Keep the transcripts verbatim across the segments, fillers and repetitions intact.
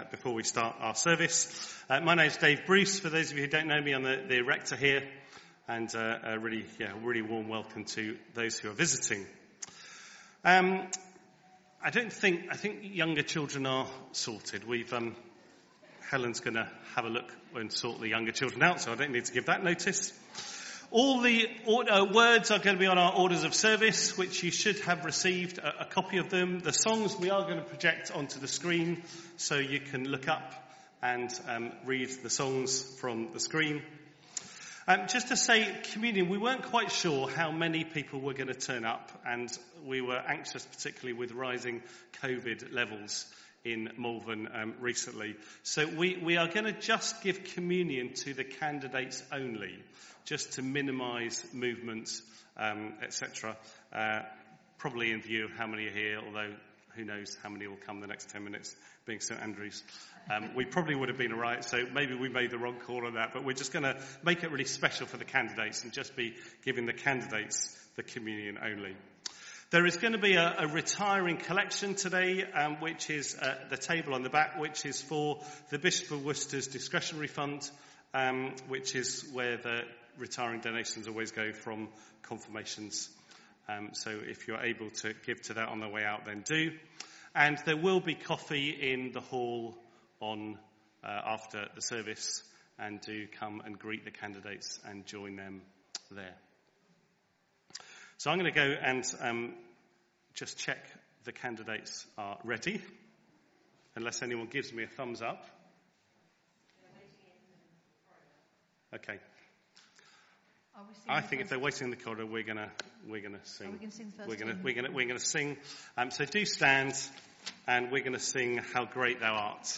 before we start our service. Uh, my name's Dave Bruce. For those of you who don't know me, I'm the, the rector here, and uh, a really, yeah, really warm welcome to those who are visiting. Um, I don't think, I think younger children are sorted. We've, um, Helen's going to have a look and sort the younger children out, so I don't need to give that notice. All the uh, words are going to be on our orders of service, which you should have received a, a copy of them. The songs we are going to project onto the screen, so you can look up and um, read the songs from the screen. Um, just to say, communion, we weren't quite sure how many people were going to turn up, and we were anxious, particularly with rising COVID levels in Malvern um, recently. So we, we are going to just give communion to the candidates only, just to minimise movement, um, et cetera. Uh, probably in view of how many are here, although who knows how many will come the next ten minutes, being St Andrews. Um, we probably would have been all right, so maybe we made the wrong call on that, but we're just going to make it really special for the candidates and just be giving the candidates the communion only. There is going to be a, a retiring collection today, um, which is uh, the table on the back, which is for the Bishop of Worcester's discretionary fund, um, which is where the retiring donations always go from confirmations. Um, so if you're able to give to that on the way out, then do. And there will be coffee in the hall on uh, after the service, and do come and greet the candidates and join them there. So I'm going to go and um, just check the candidates are ready, unless anyone gives me a thumbs up. Okay. I think if they're waiting in the corridor, we're gonna we're gonna sing. Oh, we can sing first. We're gonna we're gonna we're gonna sing. Um, so do stand, and we're gonna sing "How Great Thou Art."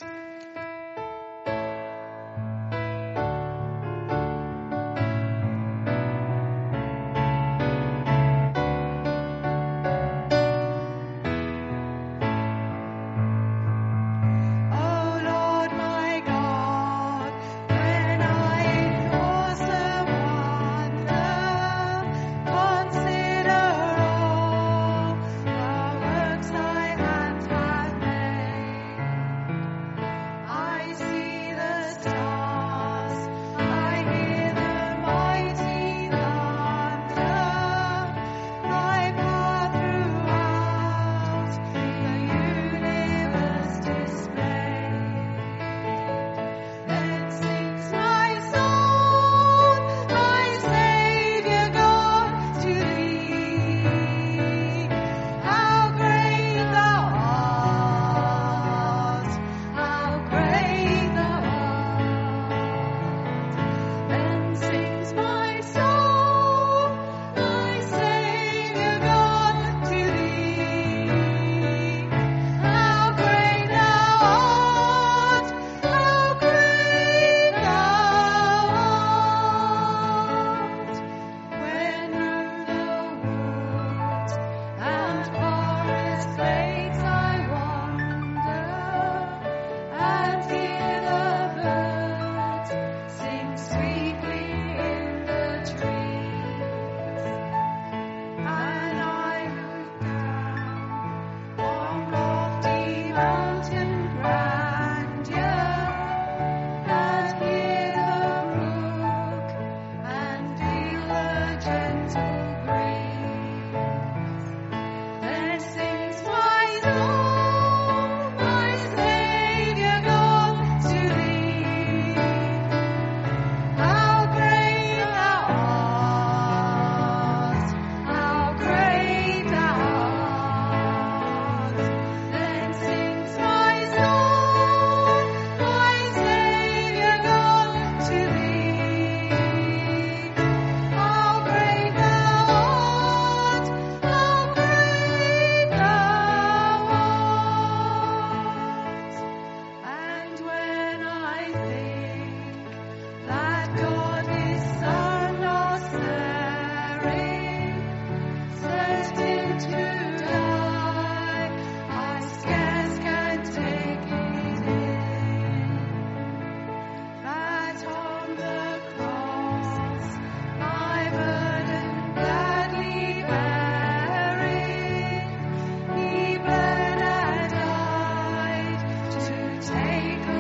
Take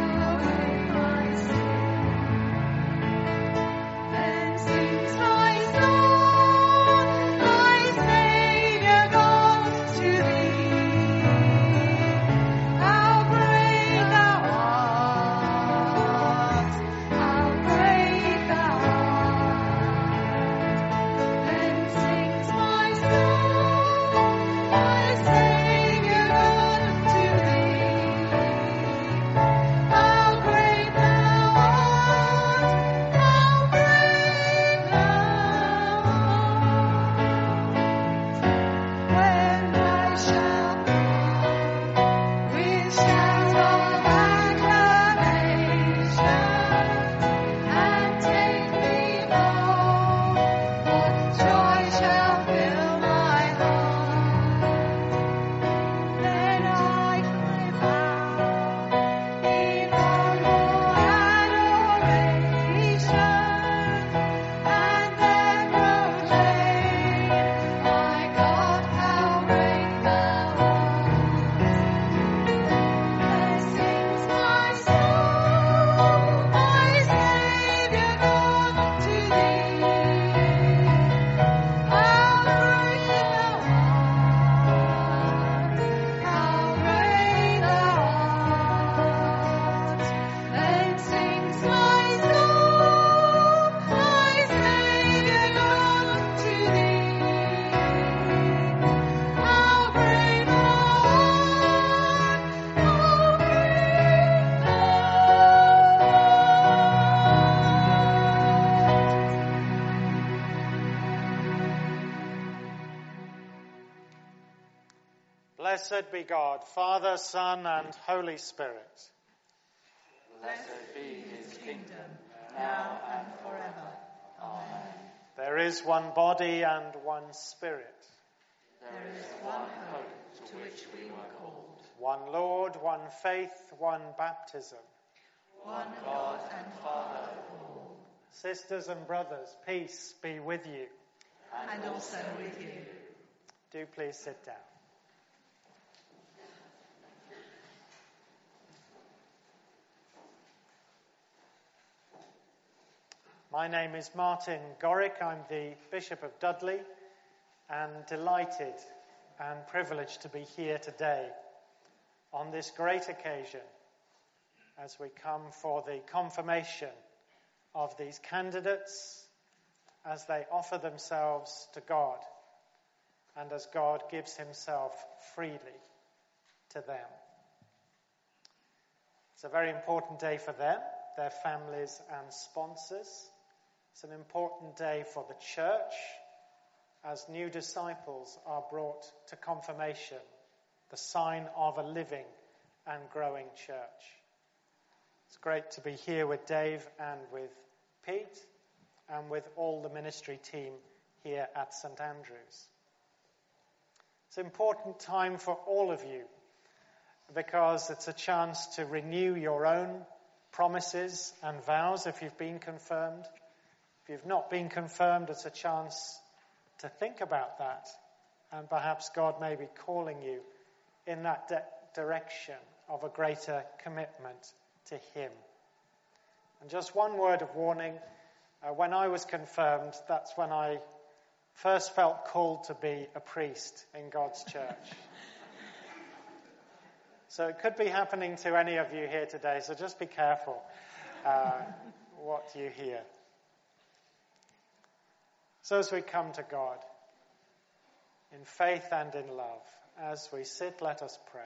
Blessed be God, Father, Son, and Holy Spirit. Blessed be his kingdom, now and forever. Amen. There is one body and one Spirit. There is one hope to which we were called. One Lord, one faith, one baptism. One God and Father of all. Sisters and brothers, peace be with you. And also with you. Do please sit down. My name is Martin Gorick. I'm the Bishop of Dudley and delighted and privileged to be here today on this great occasion as we come for the confirmation of these candidates as they offer themselves to God and as God gives himself freely to them. It's a very important day for them, their families and sponsors. It's an important day for the church as new disciples are brought to confirmation, the sign of a living and growing church. It's great to be here with Dave and with Pete and with all the ministry team here at St Andrews. It's an important time for all of you because it's a chance to renew your own promises and vows if you've been confirmed. If you've not been confirmed, it's a chance to think about that, and perhaps God may be calling you in that de- direction of a greater commitment to him. And just one word of warning, uh, when I was confirmed, that's when I first felt called to be a priest in God's church. So it could be happening to any of you here today, so just be careful uh, what you hear. So as we come to God, in faith and in love, as we sit, let us pray.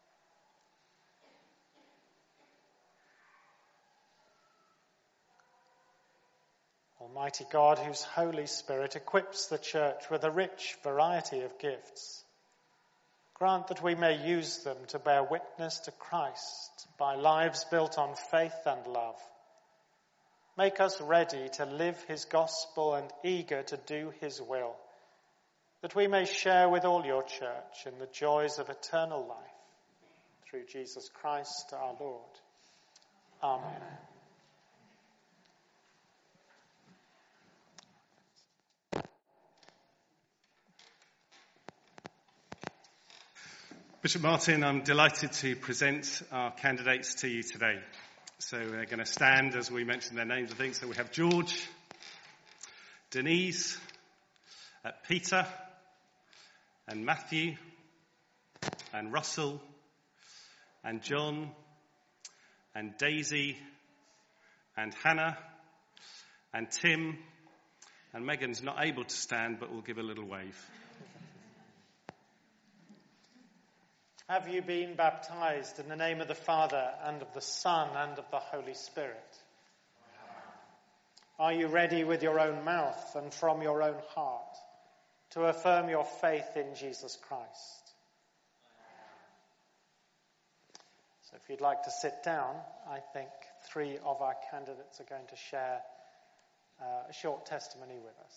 Almighty God, whose Holy Spirit equips the church with a rich variety of gifts, grant that we may use them to bear witness to Christ by lives built on faith and love. Make us ready to live his gospel and eager to do his will, that we may share with all your church in the joys of eternal life. Through Jesus Christ our Lord. Amen. Amen. Bishop Martin, I'm delighted to present our candidates to you today. So they're going to stand as we mention their names, I think. So we have George, Denise, uh, Peter, and Matthew, and Russell, and John, and Daisy, and Hannah, and Tim, and Megan's not able to stand, but will give a little wave. Have you been baptized in the name of the Father and of the Son and of the Holy Spirit? Are you ready with your own mouth and from your own heart to affirm your faith in Jesus Christ? So if you'd like to sit down, I think three of our candidates are going to share uh, a short testimony with us.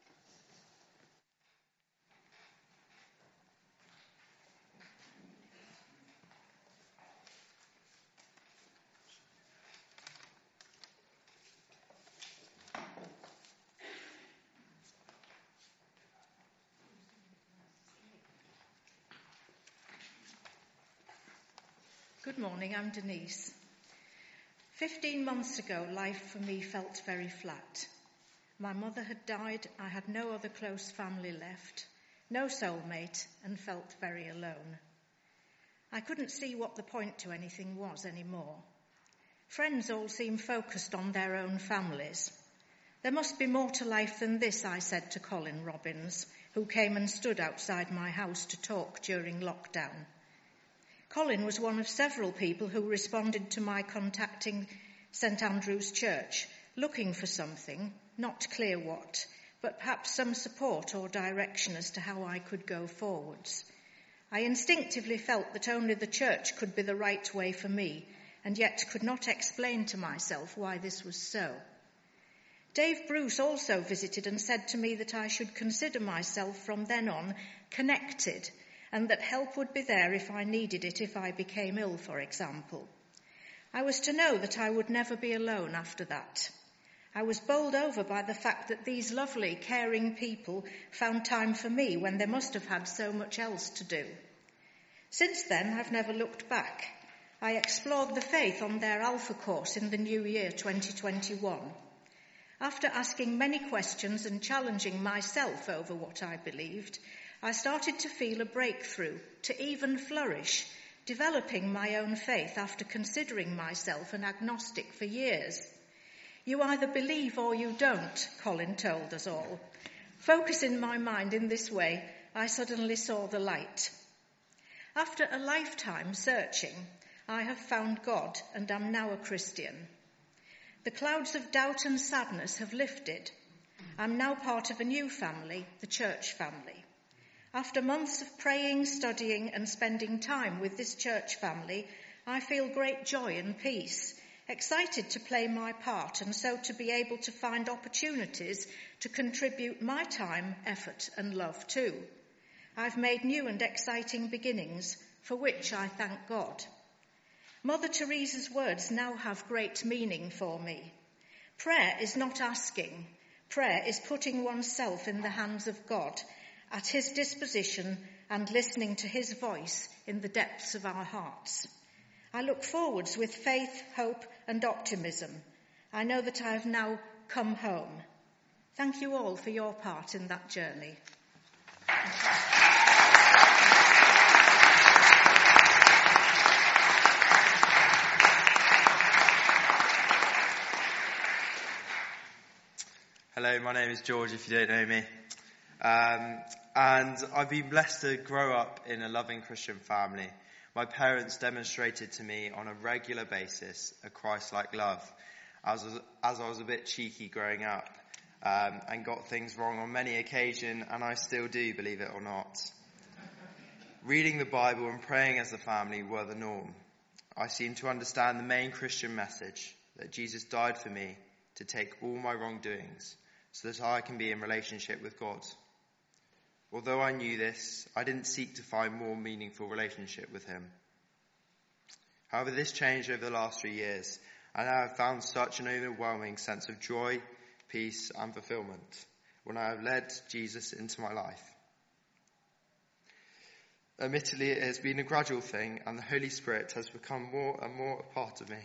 Good morning, I'm Denise. Fifteen months ago, life for me felt very flat. My mother had died, I had no other close family left, no soulmate, and felt very alone. I couldn't see what the point to anything was anymore. Friends all seemed focused on their own families. There must be more to life than this, I said to Colin Robbins, who came and stood outside my house to talk during lockdown. Colin was one of several people who responded to my contacting St Andrew's Church, looking for something, not clear what, but perhaps some support or direction as to how I could go forwards. I instinctively felt that only the church could be the right way for me, and yet could not explain to myself why this was so. Dave Bruce also visited and said to me that I should consider myself from then on connected, and that help would be there if I needed it if I became ill, for example. I was to know that I would never be alone after that. I was bowled over by the fact that these lovely, caring people found time for me when they must have had so much else to do. Since then, I've never looked back. I explored the faith on their Alpha course in the new year twenty twenty-one. After asking many questions and challenging myself over what I believed, I started to feel a breakthrough, to even flourish, developing my own faith after considering myself an agnostic for years. You either believe or you don't, Colin told us all. Focusing my mind in this way, I suddenly saw the light. After a lifetime searching, I have found God and am now a Christian. The clouds of doubt and sadness have lifted. I'm now part of a new family, the church family. After months of praying, studying and spending time with this church family, I feel great joy and peace, excited to play my part and so to be able to find opportunities to contribute my time, effort and love too. I've made new and exciting beginnings, for which I thank God. Mother Teresa's words now have great meaning for me. Prayer is not asking. Prayer is putting oneself in the hands of God, at his disposition and listening to his voice in the depths of our hearts. I look forwards with faith, hope and optimism. I know that I have now come home. Thank you all for your part in that journey. Hello, my name is George, if you don't know me. Um, and I've been blessed to grow up in a loving Christian family. My parents demonstrated to me on a regular basis a Christ-like love, as, as I was a bit cheeky growing up um, and got things wrong on many occasions, and I still do, believe it or not. Reading the Bible and praying as a family were the norm. I seem to understand the main Christian message, that Jesus died for me to take all my wrongdoings, so that I can be in relationship with God. Although I knew this, I didn't seek to find more meaningful relationship with him. However, this changed over the last three years, and I have found such an overwhelming sense of joy, peace, and fulfillment when I have led Jesus into my life. Admittedly, it has been a gradual thing, and the Holy Spirit has become more and more a part of me.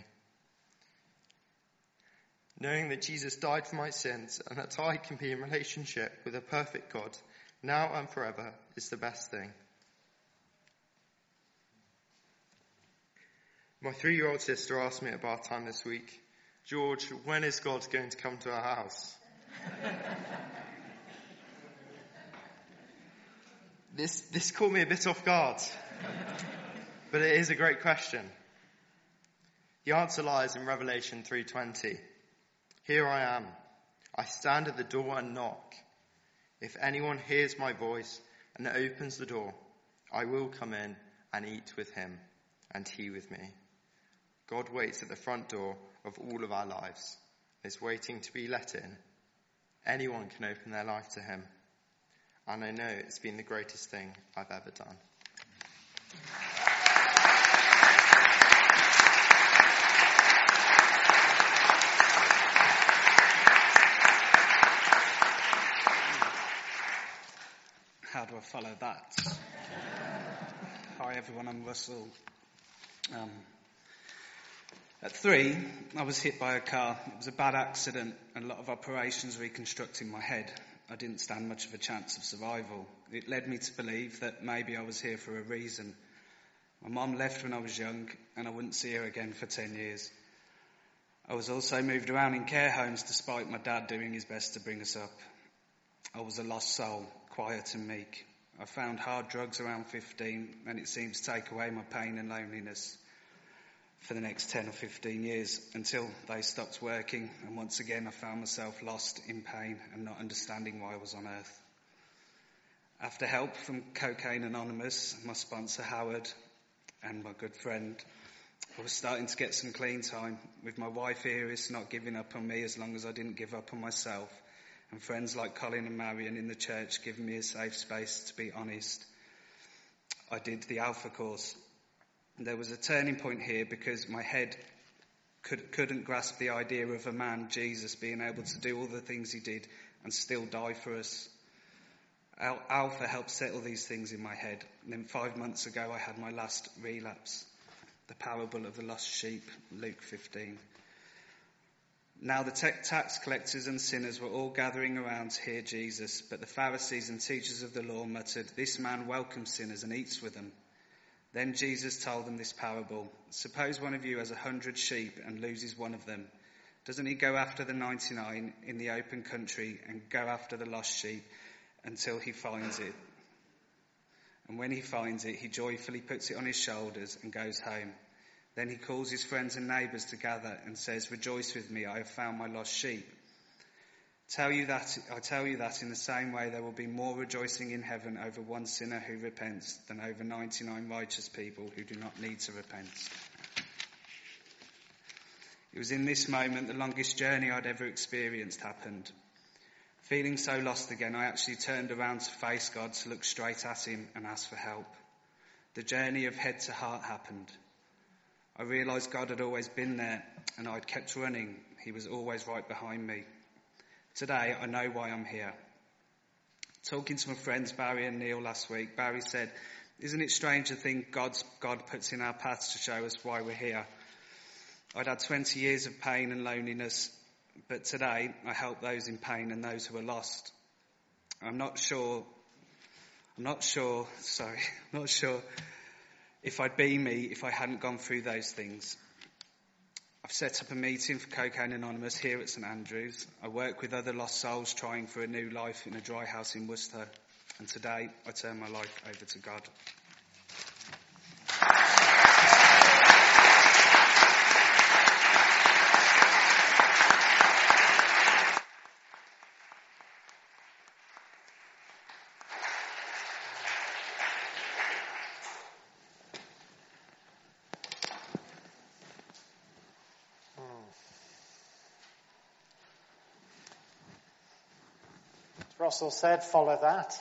Knowing that Jesus died for my sins and that I can be in relationship with a perfect God now and forever is the best thing. My three-year-old sister asked me at bath time this week, George, when is God going to come to our house? this, this caught me a bit off guard, but it is a great question. The answer lies in Revelation three twenty. Here I am. I stand at the door and knock. If anyone hears my voice and opens the door, I will come in and eat with him and he with me. God waits at the front door of all of our lives, is waiting to be let in. Anyone can open their life to him. And I know it's been the greatest thing I've ever done. How do I follow that? Hi everyone, I'm Russell. Um, at three, I was hit by a car. It was a bad accident and a lot of operations reconstructing my head. I didn't stand much of a chance of survival. It led me to believe that maybe I was here for a reason. My mum left when I was young and I wouldn't see her again for ten years. I was also moved around in care homes despite my dad doing his best to bring us up. I was a lost soul, quiet and meek. I found hard drugs around fifteen and it seemed to take away my pain and loneliness for the next ten or fifteen years until they stopped working, and once again I found myself lost in pain and not understanding why I was on earth. After help from Cocaine Anonymous, my sponsor Howard, and my good friend, I was starting to get some clean time with my wife Iris not giving up on me as long as I didn't give up on myself, and friends like Colin and Marion in the church giving me a safe space to be honest. I did the Alpha course. There was a turning point here because my head could, couldn't grasp the idea of a man, Jesus, being able to do all the things he did and still die for us. Al- Alpha helped settle these things in my head. And then five months ago I had my last relapse. The parable of the lost sheep, Luke fifteen. Now the te- tax collectors and sinners were all gathering around to hear Jesus, but the Pharisees and teachers of the law muttered, "This man welcomes sinners and eats with them." Then Jesus told them this parable. Suppose one of you has a hundred sheep and loses one of them. Doesn't he go after the ninety-nine in the open country and go after the lost sheep until he finds it? And when he finds it, he joyfully puts it on his shoulders and goes home. Then he calls his friends and neighbours together and says, "Rejoice with me, I have found my lost sheep." Tell you that, I tell you that in the same way there will be more rejoicing in heaven over one sinner who repents than over ninety-nine righteous people who do not need to repent. It was in this moment the longest journey I'd ever experienced happened. Feeling so lost again, I actually turned around to face God, to look straight at him and ask for help. The journey of head to heart happened. I realised God had always been there and I'd kept running. He was always right behind me. Today, I know why I'm here. Talking to my friends Barry and Neil last week, Barry said, "Isn't it strange to think God's, God puts in our paths to show us why we're here?" I'd had twenty years of pain and loneliness, but today I help those in pain and those who are lost. I'm not sure, I'm not sure, sorry, I'm not sure if I'd be me if I hadn't gone through those things. I've set up a meeting for Cocaine Anonymous here at St Andrews. I work with other lost souls trying for a new life in a dry house in Worcester. And today I turn my life over to God. Russell said, follow that.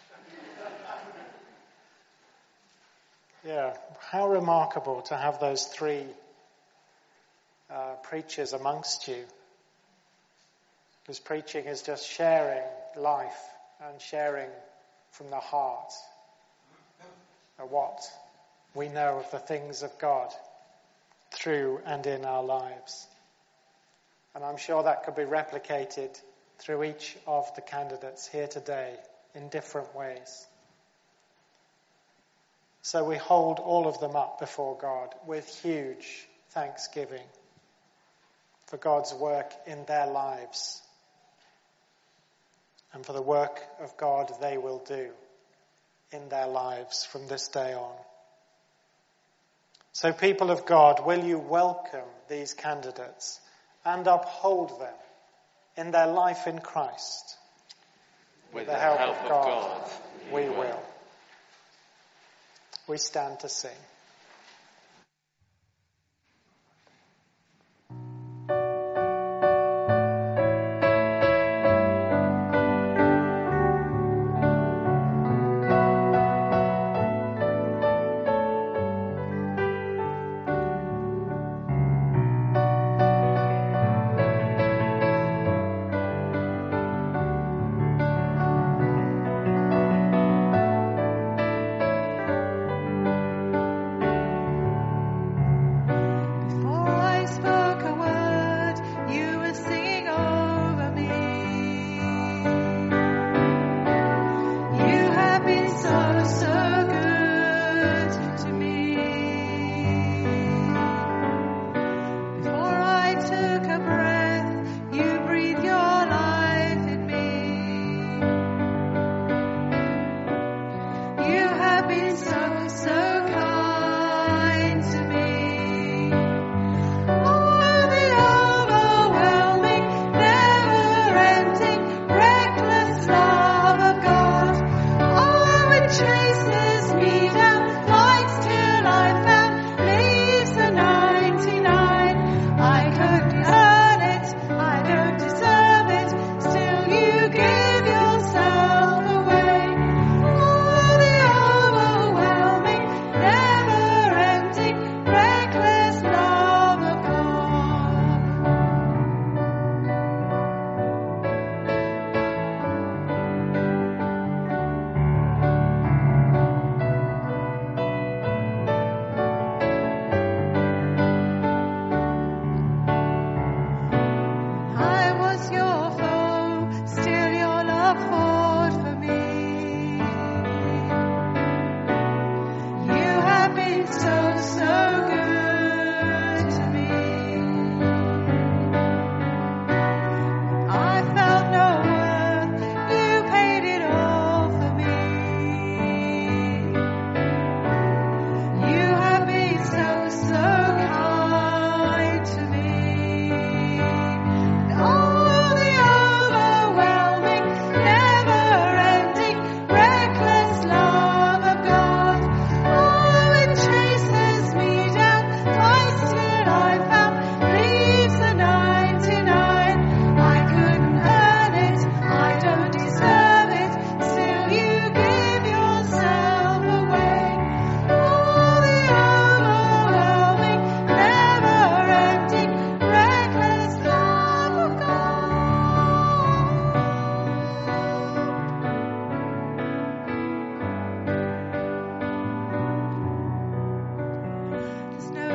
Yeah, how remarkable to have those three uh, preachers amongst you. Because preaching is just sharing life and sharing from the heart of what we know of the things of God through and in our lives. And I'm sure that could be replicated through each of the candidates here today in different ways. So we hold all of them up before God with huge thanksgiving for God's work in their lives and for the work of God they will do in their lives from this day on. So people of God, will you welcome these candidates and uphold them in their life in Christ? With, With the, the help, help of God, God we will. will. We stand to sing. Oh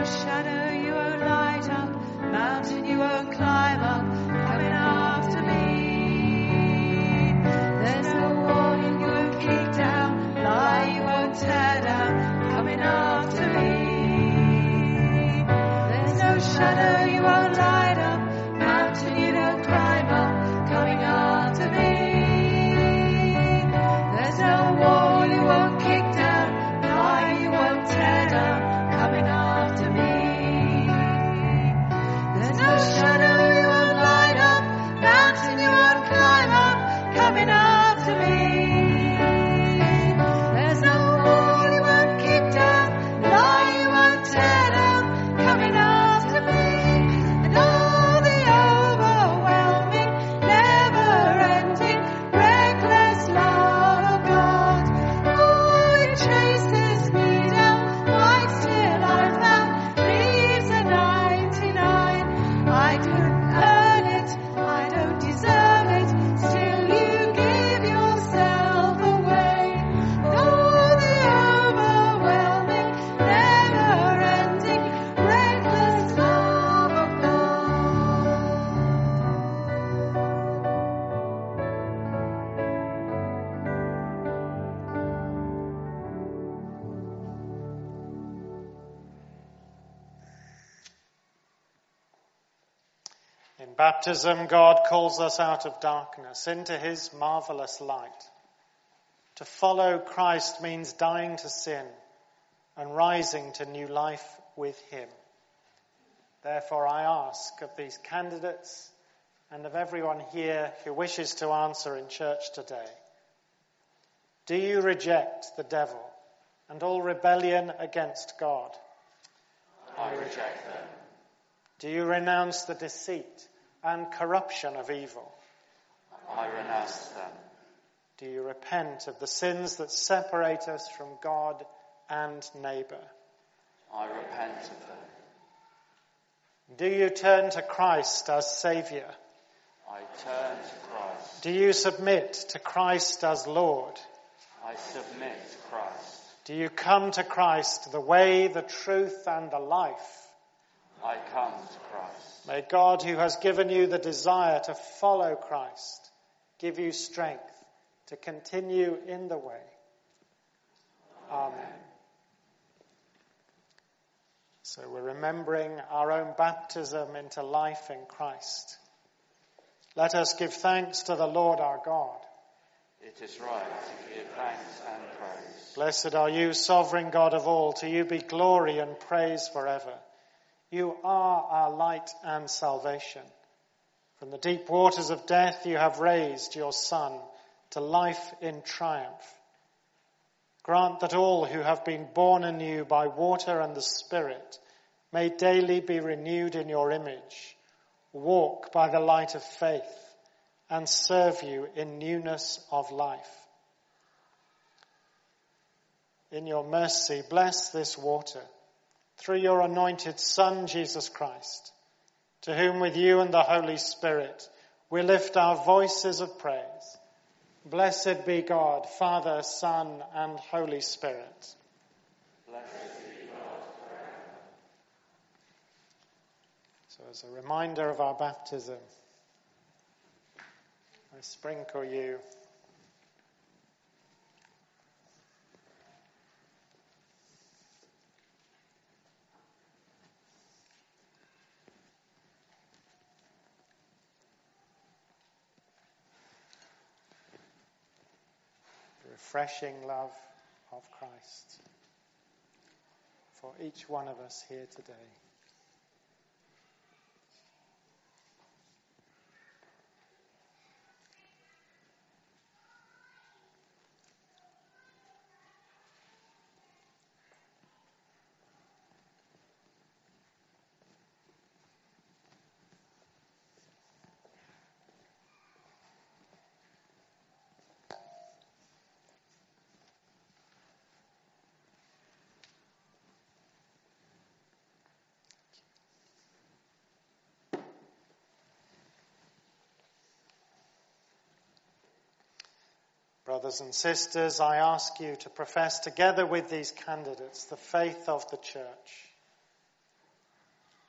In baptism, God calls us out of darkness into his marvelous light. To follow Christ means dying to sin and rising to new life with him. Therefore, I ask of these candidates and of everyone here who wishes to answer in church today, do you reject the devil and all rebellion against God? I reject them. Do you renounce the deceit and corruption of evil? I renounce them. Do you repent of the sins that separate us from God and neighbour? I repent of them. Do you turn to Christ as Saviour? I turn to Christ. Do you submit to Christ as Lord? I submit to Christ. Do you come to Christ, the way, the truth, and the life? I come to Christ. May God, who has given you the desire to follow Christ, give you strength to continue in the way. Amen. So we're remembering our own baptism into life in Christ. Let us give thanks to the Lord our God. It is right to give thanks and praise. Blessed are you, sovereign God of all. To you be glory and praise forever. You are our light and salvation. From the deep waters of death you have raised your Son to life in triumph. Grant that all who have been born anew by water and the Spirit may daily be renewed in your image, walk by the light of faith, and serve you in newness of life. In your mercy, bless this water through your anointed Son, Jesus Christ, to whom with you and the Holy Spirit we lift our voices of praise. Blessed be God, Father, Son, and Holy Spirit. Blessed be God forever. So as a reminder of our baptism, I sprinkle you the refreshing love of Christ for each one of us here today. Brothers and sisters, I ask you to profess together with these candidates the faith of the Church.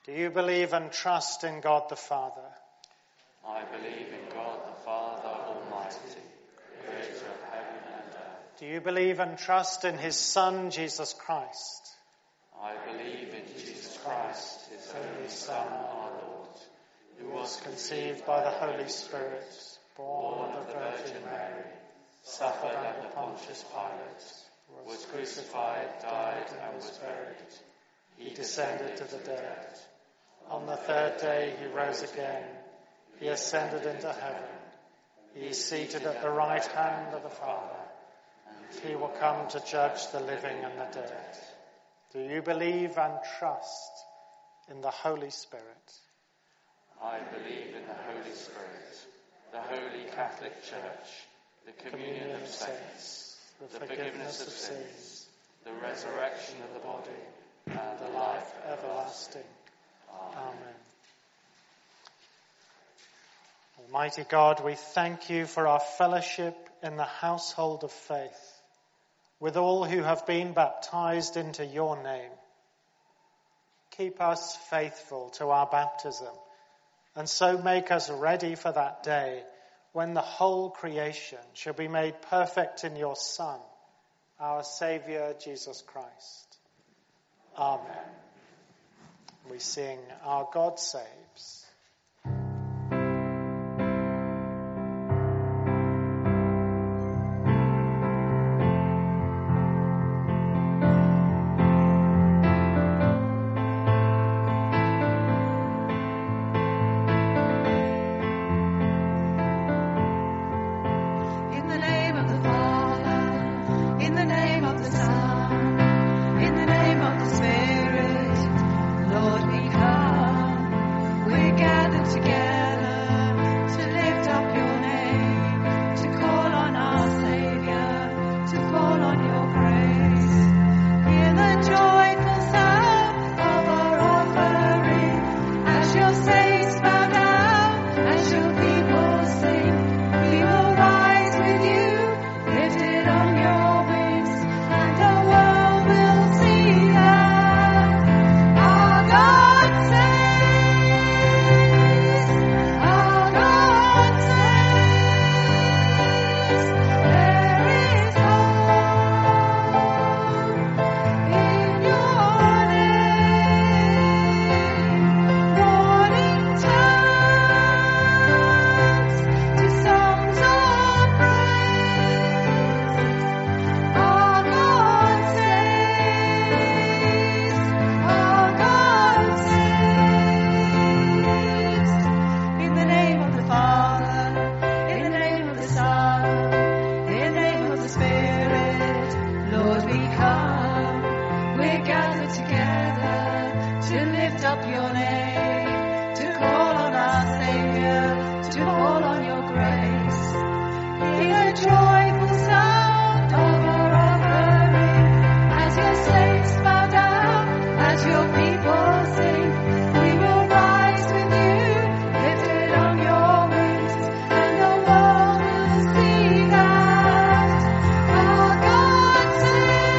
Do you believe and trust in God the Father? I believe in God the Father Almighty, creator of heaven and earth. Do you believe and trust in his Son, Jesus Christ? I believe in Jesus Christ, his only Son, our Lord, who was conceived by the Holy Spirit, born of the Virgin Mary, suffered under Pontius Pilate, was crucified, died, and was buried. He descended to the dead. On the third day he rose again. He ascended into heaven. He is seated at the right hand of the Father. And he will come to judge the living and the dead. Do you believe and trust in the Holy Spirit? I believe in the Holy Spirit, the Holy Catholic Church, the communion of saints, the forgiveness of sins, the resurrection of the body, and the life everlasting. Amen. Almighty God, we thank you for our fellowship in the household of faith, with all who have been baptized into your name. Keep us faithful to our baptism, and so make us ready for that day when the whole creation shall be made perfect in your Son, our Saviour, Jesus Christ. Amen. We sing, Our God Saves.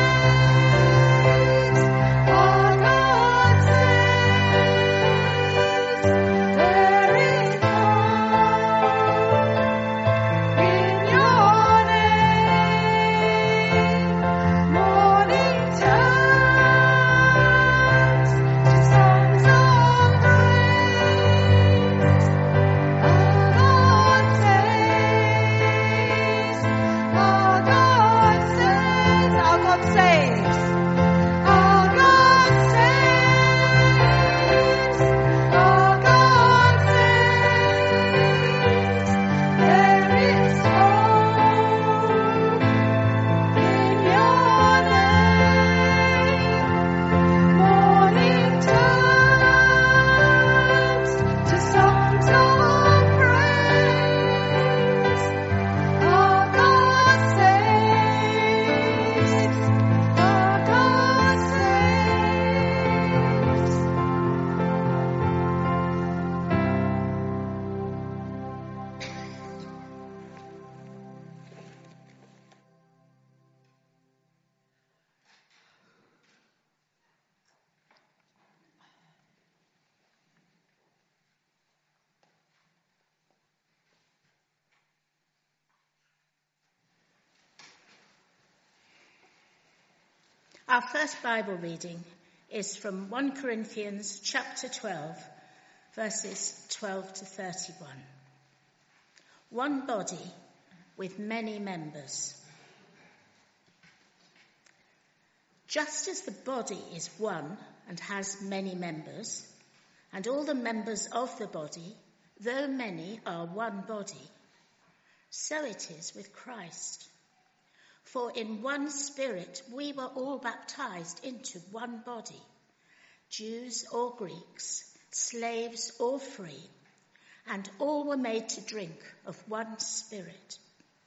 Our God saves. Our first Bible reading is from First Corinthians chapter twelve, verses twelve to thirty-one. One body with many members. Just as the body is one and has many members, and all the members of the body, though many, are one body, so it is with Christ. For in one Spirit we were all baptized into one body, Jews or Greeks, slaves or free, and all were made to drink of one Spirit.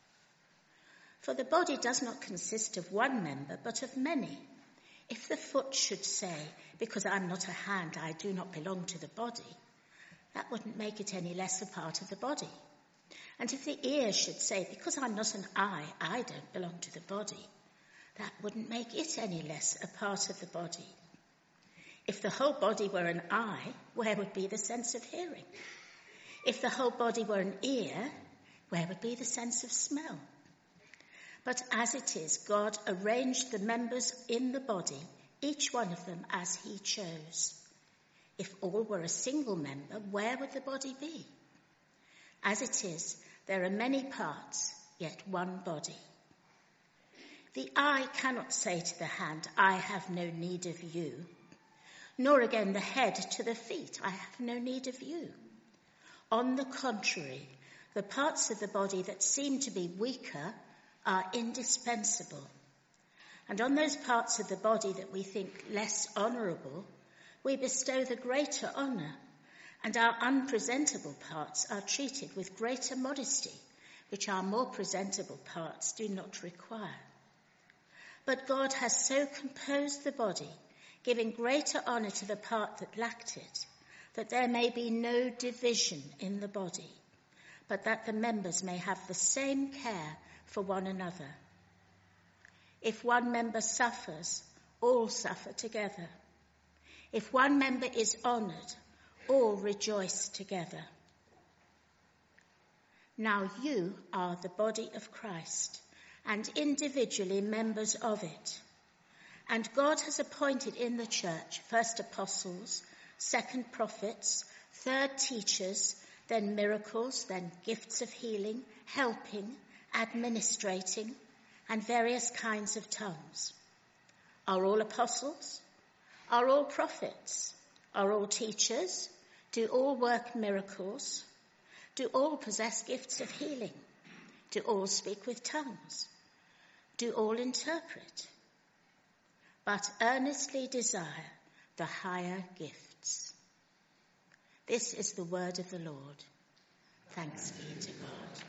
For the body does not consist of one member, but of many. If the foot should say, because I'm not a hand, I do not belong to the body, that wouldn't make it any less a part of the body. And if the ear should say, because I'm not an eye, I don't belong to the body, that wouldn't make it any less a part of the body. If the whole body were an eye, where would be the sense of hearing? If the whole body were an ear, where would be the sense of smell? But as it is, God arranged the members in the body, each one of them as he chose. If all were a single member, where would the body be? As it is, there are many parts, yet one body. The eye cannot say to the hand, I have no need of you, nor again the head to the feet, I have no need of you. On the contrary, the parts of the body that seem to be weaker are indispensable. And on those parts of the body that we think less honourable, we bestow the greater honour, and our unpresentable parts are treated with greater modesty, which our more presentable parts do not require. But God has so composed the body, giving greater honour to the part that lacked it, that there may be no division in the body, but that the members may have the same care for one another. If one member suffers, all suffer together. If one member is honoured, all rejoice together. Now you are the body of Christ, and individually members of it. And God has appointed in the church first apostles, second prophets, third teachers, then miracles, then gifts of healing, helping, administrating, and various kinds of tongues. Are all apostles? Are all prophets? Are all teachers? Do all work miracles? Do all possess gifts of healing? Do all speak with tongues? Do all interpret? But earnestly desire the higher gifts. This is the word of the Lord. Thanks be to God.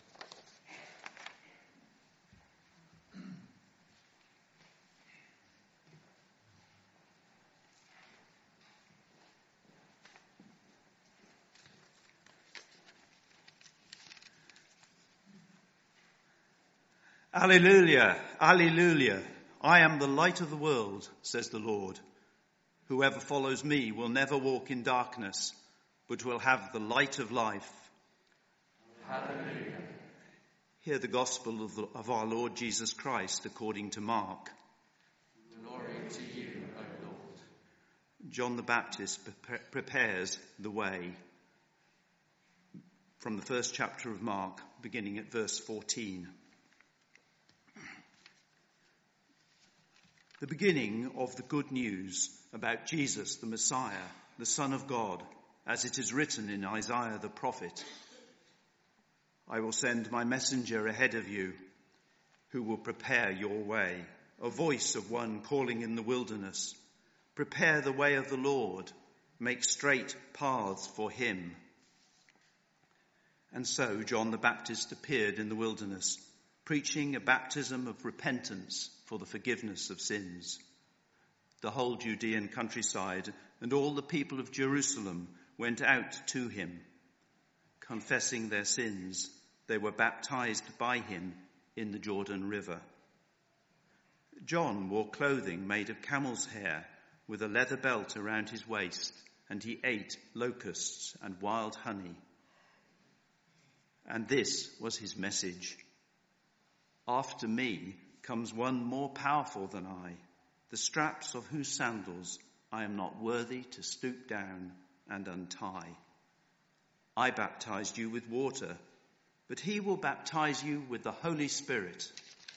Alleluia, alleluia. I am the light of the world, says the Lord. Whoever follows me will never walk in darkness, but will have the light of life. Hallelujah. Hear the gospel of, the, of our Lord Jesus Christ according to Mark. Glory to you, O Lord. John the Baptist pre- prepares the way. From the first chapter of Mark, beginning at verse fourteen. The beginning of the good news about Jesus, the Messiah, the Son of God, as it is written in Isaiah the prophet. I will send my messenger ahead of you, who will prepare your way, a voice of one calling in the wilderness. Prepare the way of the Lord, make straight paths for him. And so John the Baptist appeared in the wilderness, preaching a baptism of repentance for the forgiveness of sins. The whole Judean countryside and all the people of Jerusalem went out to him. Confessing their sins, they were baptized by him in the Jordan River. John wore clothing made of camel's hair with a leather belt around his waist, and he ate locusts and wild honey. And this was his message. After me comes one more powerful than I, the straps of whose sandals I am not worthy to stoop down and untie. I baptized you with water, but he will baptize you with the Holy Spirit."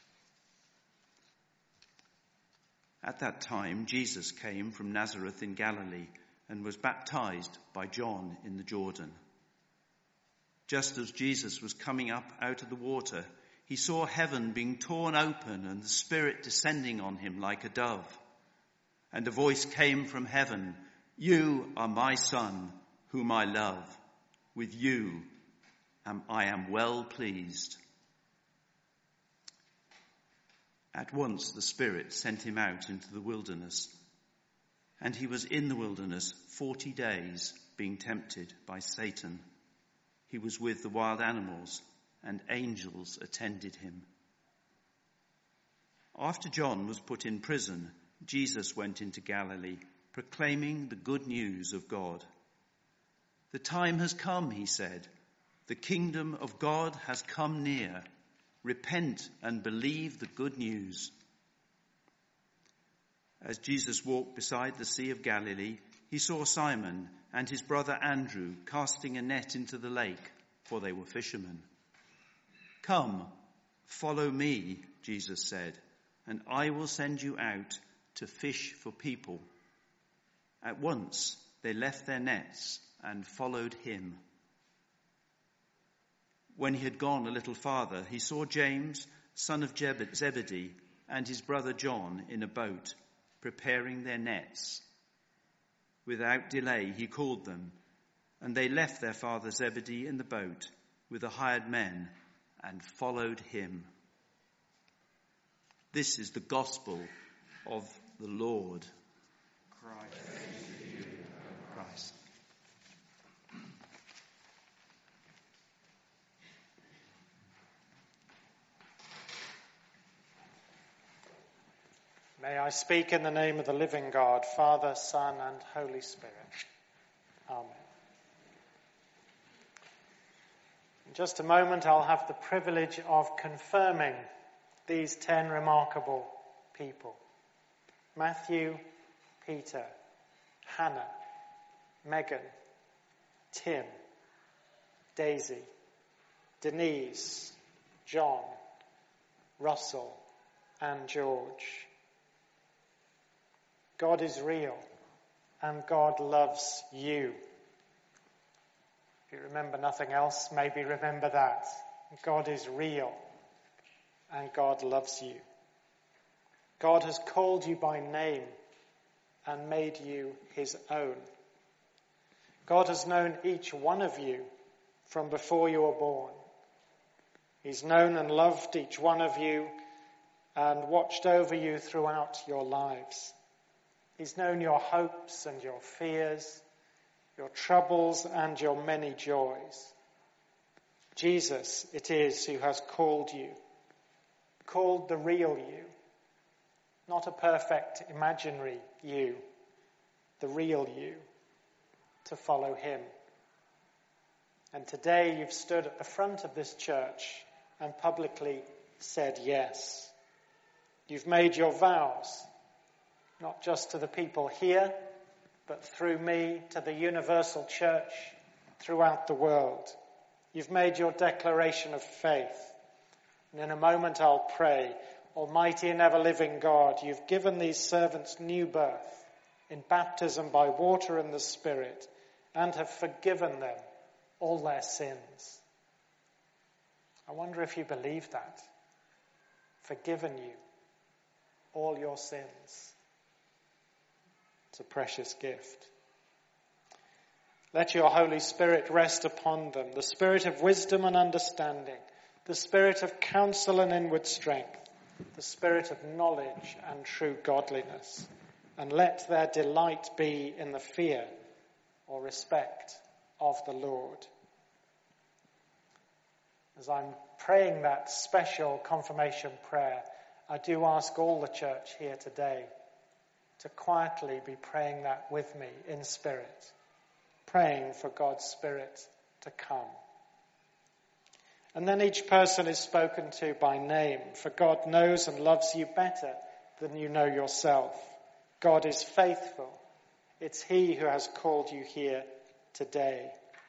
At that time, Jesus came from Nazareth in Galilee and was baptized by John in the Jordan. Just as Jesus was coming up out of the water, he saw heaven being torn open and the Spirit descending on him like a dove. And a voice came from heaven, "You are my Son, whom I love. With you am I am well pleased." At once the Spirit sent him out into the wilderness, and he was in the wilderness forty days, being tempted by Satan. He was with the wild animals, and angels attended him. After John was put in prison, Jesus went into Galilee, proclaiming the good news of God. "The time has come," he said. "The kingdom of God has come near. Repent and believe the good news." As Jesus walked beside the Sea of Galilee, he saw Simon and his brother Andrew casting a net into the lake, for they were fishermen. "Come, follow me," Jesus said, "and I will send you out to fish for people." At once they left their nets and followed him. When he had gone a little farther, he saw James, son of Zebedee, and his brother John in a boat, preparing their nets. Without delay he called them, and they left their father Zebedee in the boat with the hired men and followed him. This is the gospel of the Lord. Christ. Praise to you, O Christ. May I speak in the name of the living God, Father, Son, and Holy Spirit. Amen. In just a moment, I'll have the privilege of confirming these ten remarkable people. Matthew, Peter, Hannah, Megan, Tim, Daisy, Denise, John, Russell, and George. God is real, and God loves you. If you remember nothing else, maybe remember that. God is real, and God loves you. God has called you by name and made you his own. God has known each one of you from before you were born. He's known and loved each one of you and watched over you throughout your lives. He's known your hopes and your fears, your troubles and your many joys. Jesus it is who has called you, called the real you, not a perfect imaginary you, the real you, to follow him. And today you've stood at the front of this church and publicly said yes. You've made your vows, not just to the people here, but through me to the universal church throughout the world. You've made your declaration of faith. And in a moment I'll pray. Almighty and ever-living God, you've given these servants new birth in baptism by water and the Spirit, and have forgiven them all their sins. I wonder if you believe that. Forgiven you all your sins. It's a precious gift. Let your Holy Spirit rest upon them, the spirit of wisdom and understanding, the spirit of counsel and inward strength, the spirit of knowledge and true godliness, and let their delight be in the fear or respect of the Lord. As I'm praying that special confirmation prayer, I do ask all the church here today to quietly be praying that with me in spirit, praying for God's Spirit to come. And then each person is spoken to by name, for God knows and loves you better than you know yourself. God is faithful. It's he who has called you here today.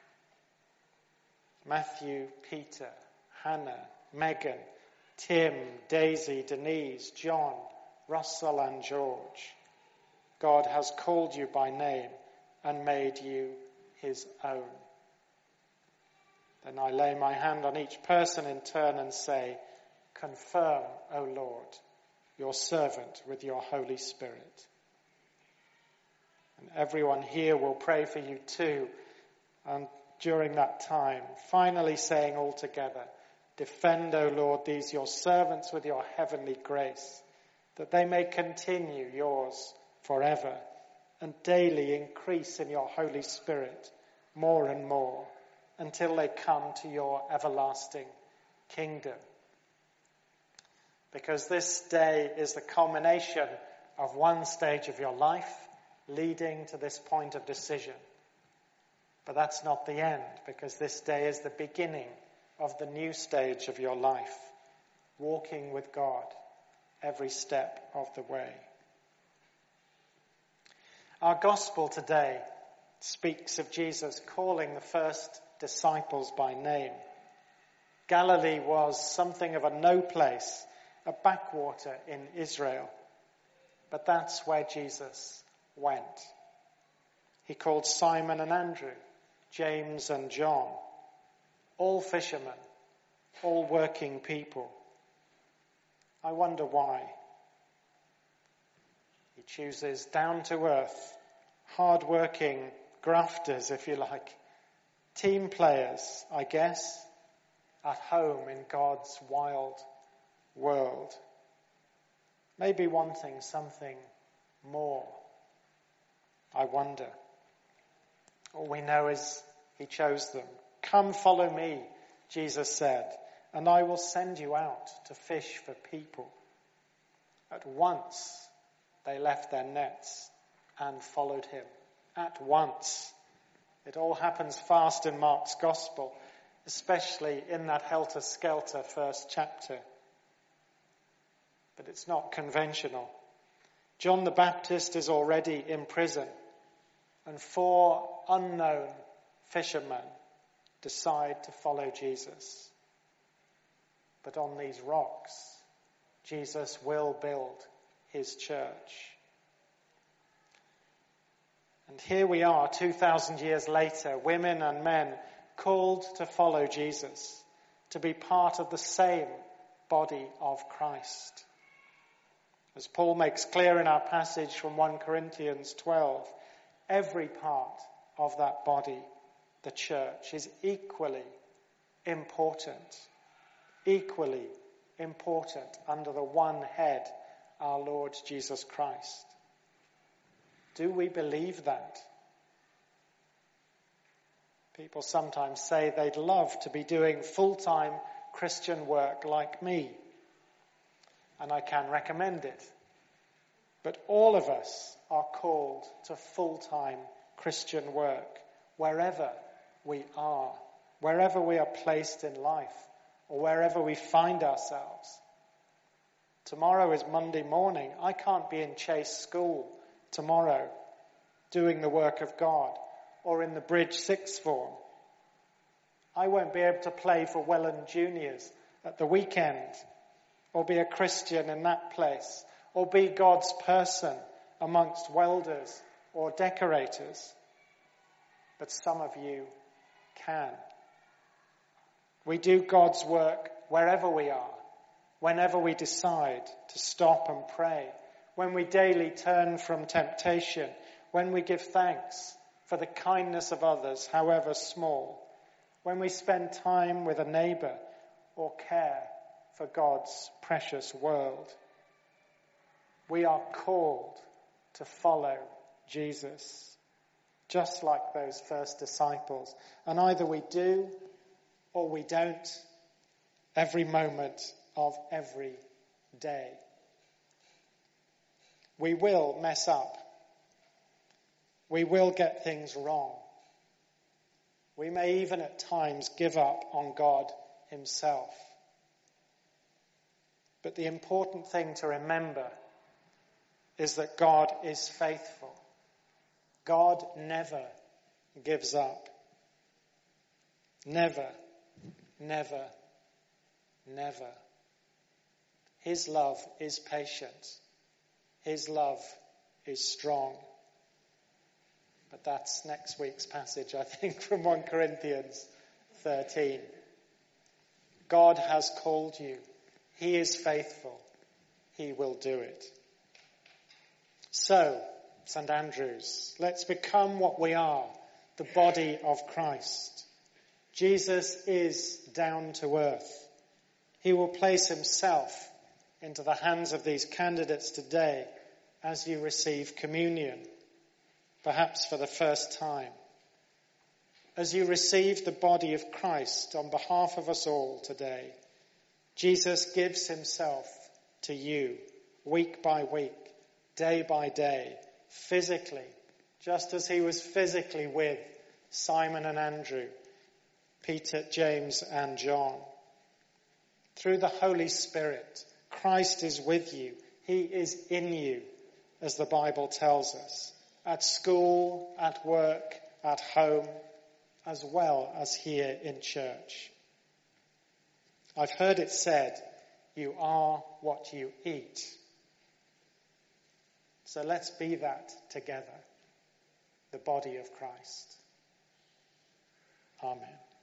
Matthew, Peter, Hannah, Megan, Tim, Daisy, Denise, John, Russell and George. God has called you by name and made you his own. Then I lay my hand on each person in turn and say, confirm, O Lord, your servant with your Holy Spirit. And everyone here will pray for you too. And during that time, finally saying all together, defend, O Lord, these your servants with your heavenly grace, that they may continue yours forever and daily increase in your Holy Spirit more and more until they come to your everlasting kingdom. Because this day is the culmination of one stage of your life leading to this point of decision. But that's not the end, because this day is the beginning of the new stage of your life, walking with God every step of the way. Our gospel today speaks of Jesus calling the first disciples by name. Galilee was something of a no place, a backwater in Israel. But that's where Jesus went. He called Simon and Andrew, James and John, all fishermen, all working people. I wonder why. He chooses down-to-earth, hard-working grafters, if you like, team players, I guess, at home in God's wild world. Maybe wanting something more. I wonder. All we know is he chose them. Come follow me, Jesus said, and I will send you out to fish for people. At once they left their nets and followed him. At once. It all happens fast in Mark's gospel, especially in that helter-skelter first chapter. But it's not conventional. John the Baptist is already in prison, and four unknown fishermen decide to follow Jesus. But on these rocks, Jesus will build his church. And here we are, two thousand years later, women and men called to follow Jesus, to be part of the same body of Christ. As Paul makes clear in our passage from First Corinthians twelve, every part of that body, the church, is equally important. Equally important under the one head, our Lord Jesus Christ. Do we believe that? People sometimes say they'd love to be doing full-time Christian work like me. And I can recommend it. But all of us are called to full-time Christian work, wherever we are, wherever we are placed in life, or wherever we find ourselves. Tomorrow is Monday morning. I can't be in Chase School tomorrow doing the work of God, or in the Bridge Sixth Form. I won't be able to play for Welland Juniors at the weekend, or be a Christian in that place, or be God's person amongst welders or decorators. But some of you can. We do God's work wherever we are, whenever we decide to stop and pray, when we daily turn from temptation, when we give thanks for the kindness of others, however small, when we spend time with a neighbour or care for God's precious world. We are called to follow Jesus, just like those first disciples. And either we do or we don't, every moment of every day. We will mess up. We will get things wrong. We may even at times give up on God himself. But the important thing to remember is that God is faithful. God never gives up. Never, never, never. His love is patient. His love is strong. But that's next week's passage, I think, from First Corinthians thirteen. God has called you. He is faithful. He will do it. So, Saint Andrews, let's become what we are, the body of Christ. Jesus is down to earth. He will place himself into the hands of these candidates today as you receive communion, perhaps for the first time. As you receive the body of Christ on behalf of us all today, Jesus gives himself to you week by week, day by day, physically, just as he was physically with Simon and Andrew, Peter, James and John. Through the Holy Spirit, Christ is with you. He is in you, as the Bible tells us, at school, at work, at home, as well as here in church. I've heard it said, you are what you eat. So let's be that together, the body of Christ. Amen.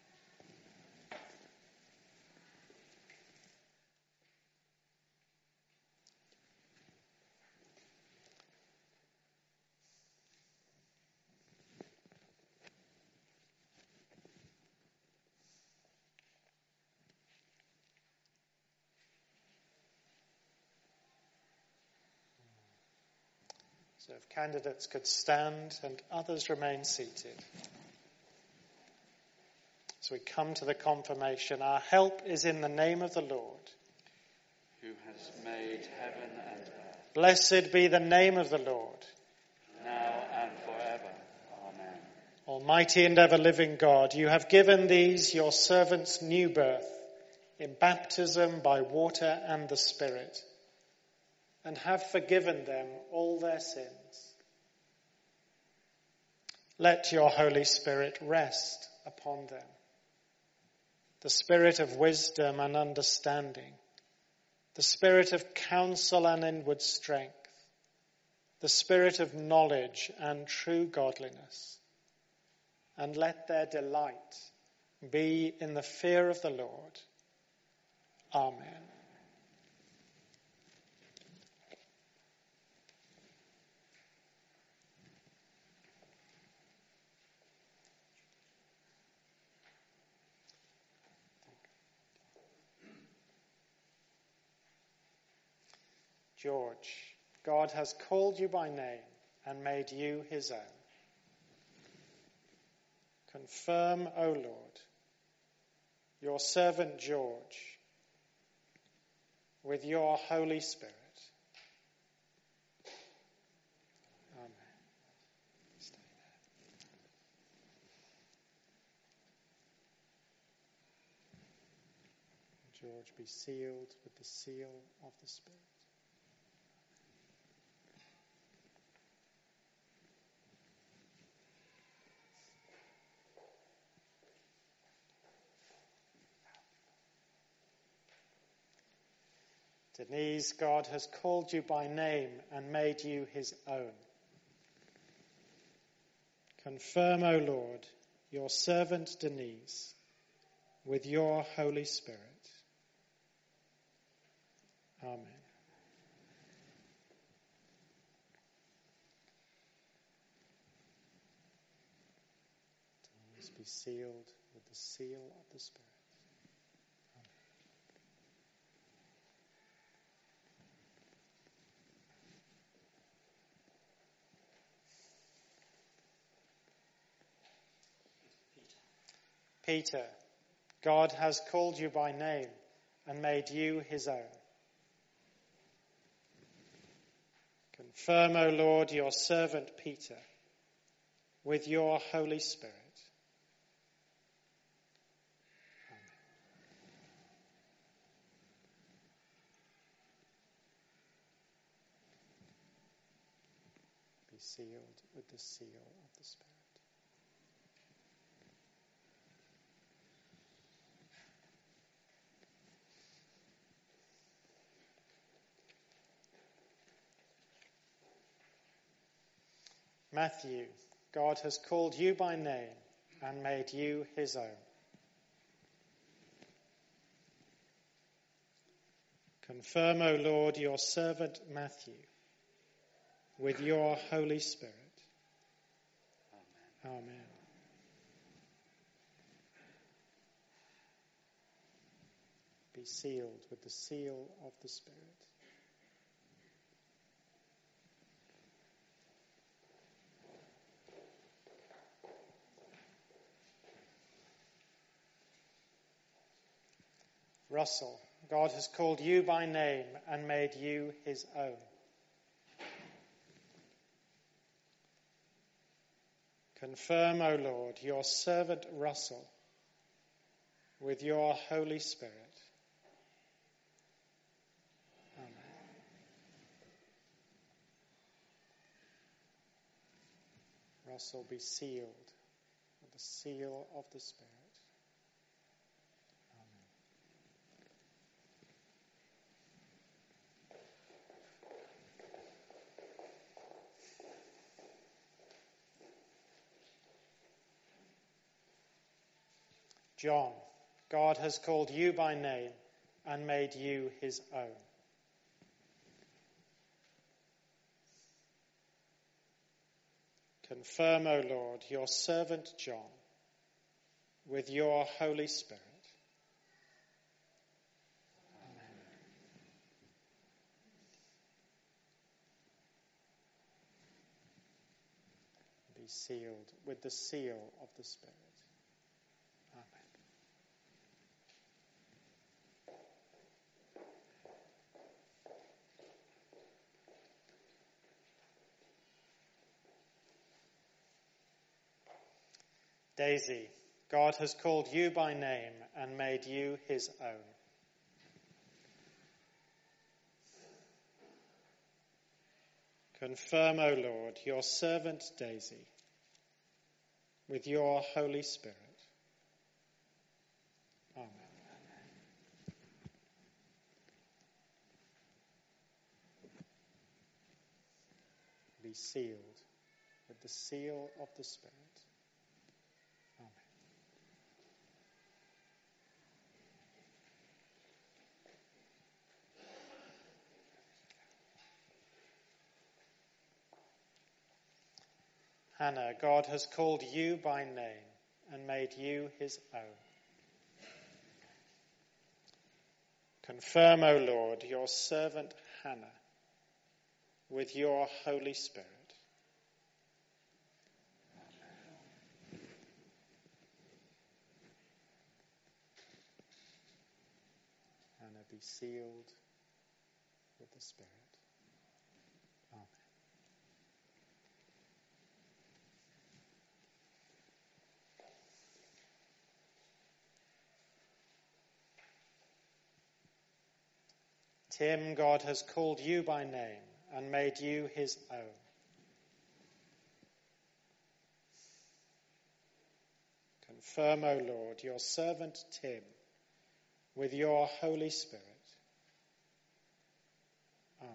So if candidates could stand and others remain seated. As we come to the confirmation, our help is in the name of the Lord, who has made heaven and earth. Blessed be the name of the Lord, now and forever. Amen. Almighty and ever-living God, you have given these your servants new birth in baptism by water and the Spirit, and have forgiven them all their sins. Let your Holy Spirit rest upon them, the Spirit of wisdom and understanding, the Spirit of counsel and inward strength, the Spirit of knowledge and true godliness, and let their delight be in the fear of the Lord. Amen. George, God has called you by name and made you his own. Confirm, O Lord, your servant George with your Holy Spirit. Amen. Stay there. George, be sealed with the seal of the Spirit. Denise, God has called you by name and made you his own. Confirm, O Lord, your servant Denise with your Holy Spirit. Amen. Denise, be sealed with the seal of the Spirit. Peter, God has called you by name and made you his own. Confirm, O Lord, your servant Peter with your Holy Spirit. sealed with the seal of the Spirit. Matthew, God has called you by name and made you his own. Confirm, O Lord, your servant Matthew with your Holy Spirit. Amen. Amen. Be sealed with the seal of the Spirit. Russell, God has called you by name and made you his own. Confirm, O Lord, your servant Russell with your Holy Spirit. Amen. Russell, be sealed with the seal of the Spirit. John, God has called you by name and made you his own. Confirm, O Lord, your servant John with your Holy Spirit. Amen. Be sealed with the seal of the Spirit. Amen. Daisy, God has called you by name and made you his own. Confirm, O Lord, your servant Daisy with your Holy Spirit. Amen. Be sealed with the seal of the Spirit. Amen. Hannah, God has called you by name and made you his own. Confirm, O Lord, your servant Hannah with your Holy Spirit. Hannah, be sealed with the Spirit. Amen. Tim, God has called you by name and made you his own. Confirm, O Lord, your servant Tim with your Holy Spirit. Amen.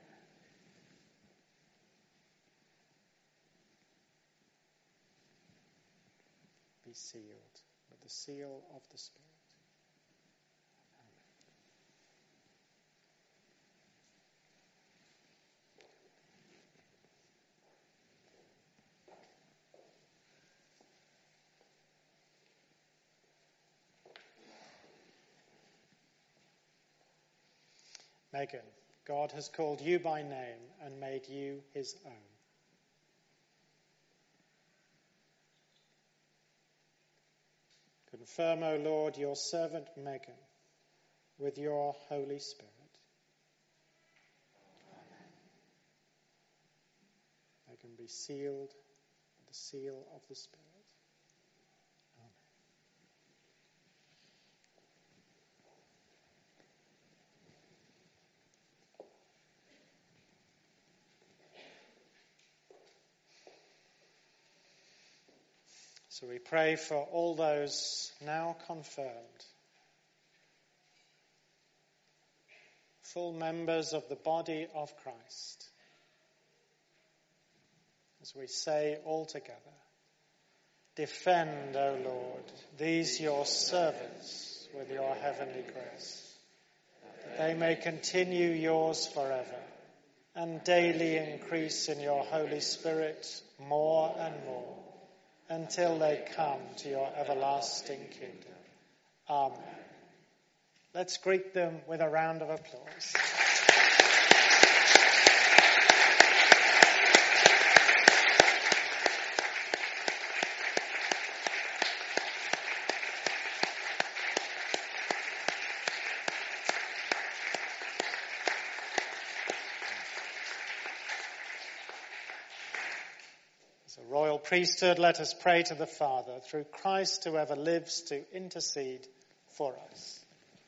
Be sealed with the seal of the Spirit. Megan, God has called you by name and made you his own. Confirm, O Lord, your servant Megan with your Holy Spirit. Amen. Megan, be sealed with the seal of the Spirit. So we pray for all those now confirmed, full members of the body of Christ. As we say all together, defend, O Lord, these your servants with your heavenly grace, that they may continue yours forever, and daily increase in your Holy Spirit more and more, until they come to your everlasting kingdom. Amen. Let's greet them with a round of applause. As a royal priesthood, let us pray to the Father through Christ, who ever lives to intercede for us.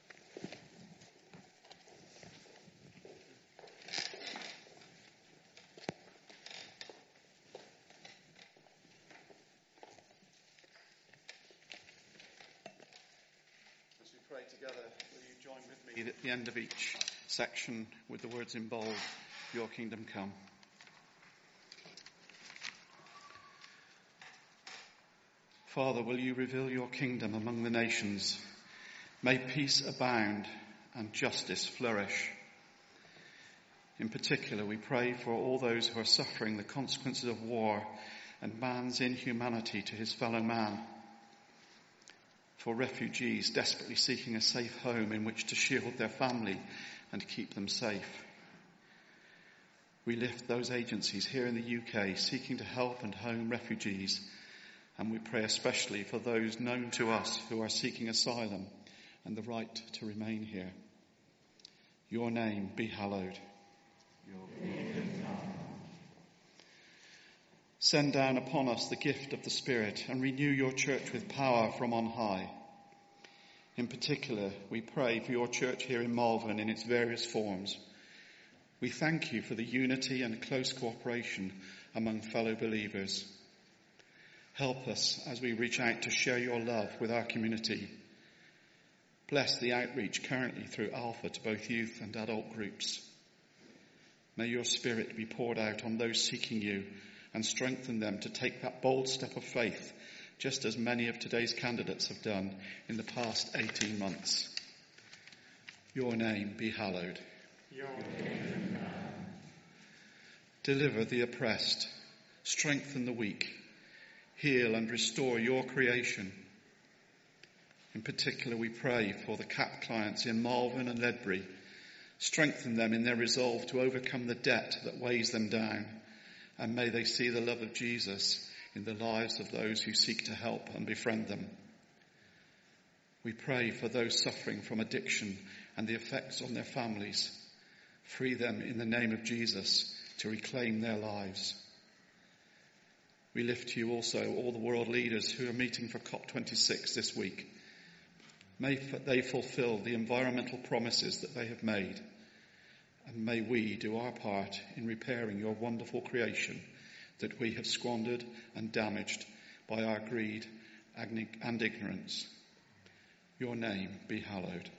As we pray together, will you join with me at the end of each section with the words in bold, your kingdom come. Father, will you reveal your kingdom among the nations? May peace abound and justice flourish. In particular, we pray for all those who are suffering the consequences of war and man's inhumanity to his fellow man. For refugees desperately seeking a safe home in which to shield their family and keep them safe. We lift those agencies here in the U K seeking to help and home refugees. And we pray especially for those known to us who are seeking asylum and the right to remain here. Your name be hallowed. Your kingdom come. Send down upon us the gift of the Spirit and renew your church with power from on high. In particular, we pray for your church here in Malvern in its various forms. We thank you for the unity and close cooperation among fellow believers. Help us as we reach out to share your love with our community. Bless the outreach currently through Alpha to both youth and adult groups. May your Spirit be poured out on those seeking you and strengthen them to take that bold step of faith, just as many of today's candidates have done in the past eighteen months. Your name be hallowed. Your kingdom come. Deliver the oppressed. Strengthen the weak. Heal and restore your creation. In particular, we pray for the C A P clients in Malvern and Ledbury. Strengthen them in their resolve to overcome the debt that weighs them down. And may they see the love of Jesus in the lives of those who seek to help and befriend them. We pray for those suffering from addiction and the effects on their families. Free them in the name of Jesus to reclaim their lives. We lift to you also all the world leaders who are meeting for COP twenty-six this week. May they fulfill the environmental promises that they have made. And may we do our part in repairing your wonderful creation that we have squandered and damaged by our greed and ignorance. Your name be hallowed.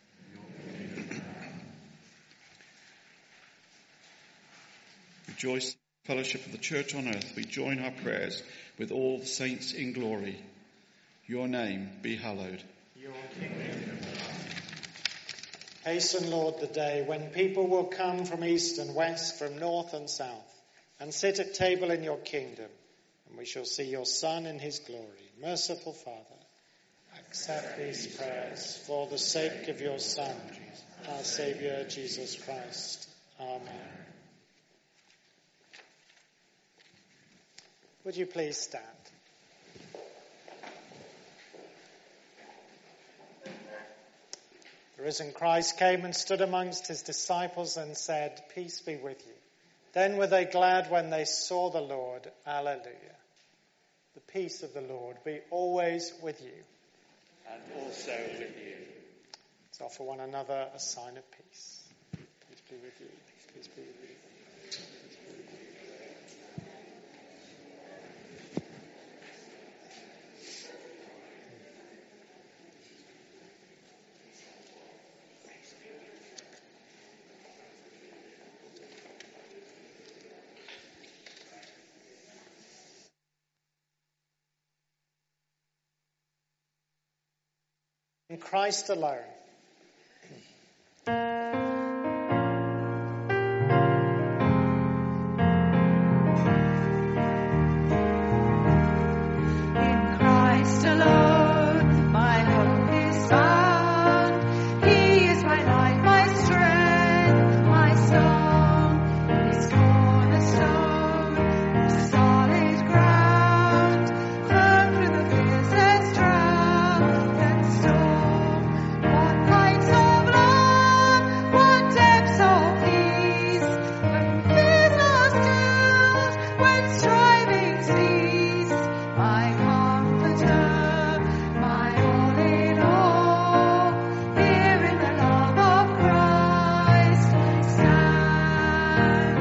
Rejoice in the fellowship of the church on earth. We join our prayers with all the saints in glory. Your name be hallowed. Your kingdom come. Hasten, Lord, the day when people will come from east and west, from north and south, and sit at table in your kingdom, and we shall see your Son in his glory. Merciful Father, accept these prayers for the sake of your Son, our Saviour, Jesus Christ. Amen. Would you please stand? The risen Christ came and stood amongst his disciples and said, "Peace be with you." Then were they glad when they saw the Lord. Alleluia. The peace of the Lord be always with you. And also with you. Let's offer one another a sign of peace. Peace be with you. Peace be with you. In Christ alone. In Christ alone, my hope is found. He is my life, my strength, my song. His cornerstone, solid ground, firm through the fiercest drought and storm. What nights of love, what depths of peace, when fears are stilled, when striving cease. My comforter, my all in all, here in the love of Christ I stand.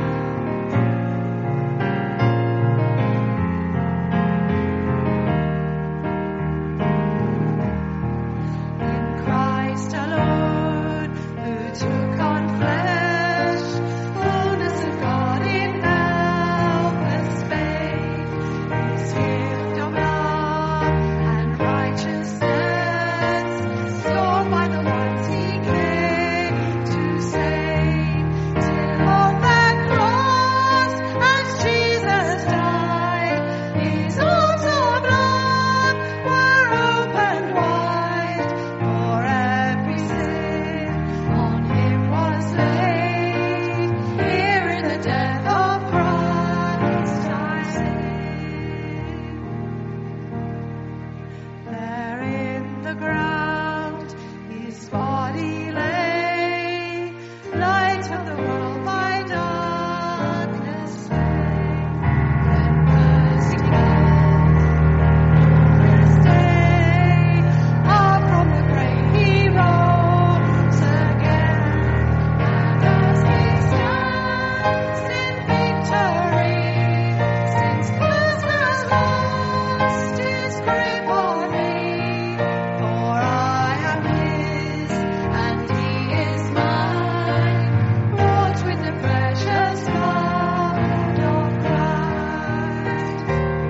In Christ alone, who took on flesh, fullness of God in helpless babe, His gift of love and righteousness, scorned by the ones He came to save. Till on that cross, as Jesus died, His arms of love were opened wide. For every sin on Him was laid. Here in the death of Christ I sing. There in the ground His body lay, light of the world by darkness slain. Then mercy came, glorious day, up from the grave He rose again. And as He stands in victory, since past has lost His grip on me, for I am His and He is mine, bought with the precious blood of Christ.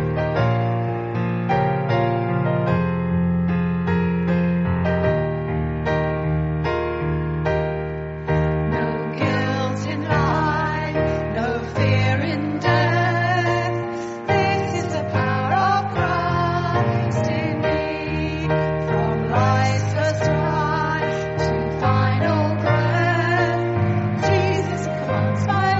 No guilt in life, no fear in death. This is the power of Christ in me. From life's first cry to final breath, Jesus commands my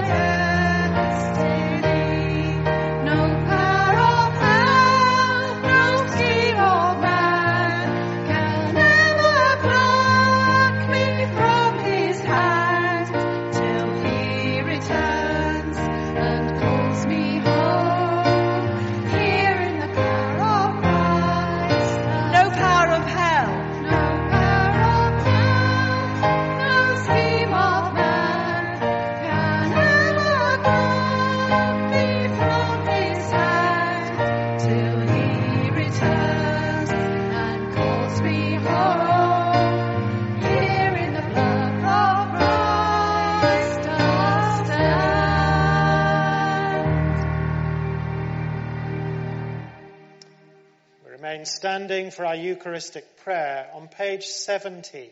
destiny. No power of hell, no scheme of man can ever pluck me from His hand, till He returns and calls me home. Here in the power of Christ, no power of hell, no power of hell, no scheme of man can ever pluck me from His hand, till He returns and calls me home. Here in the blood of Christ I stand. We remain standing for our Eucharistic prayer on page seventeen.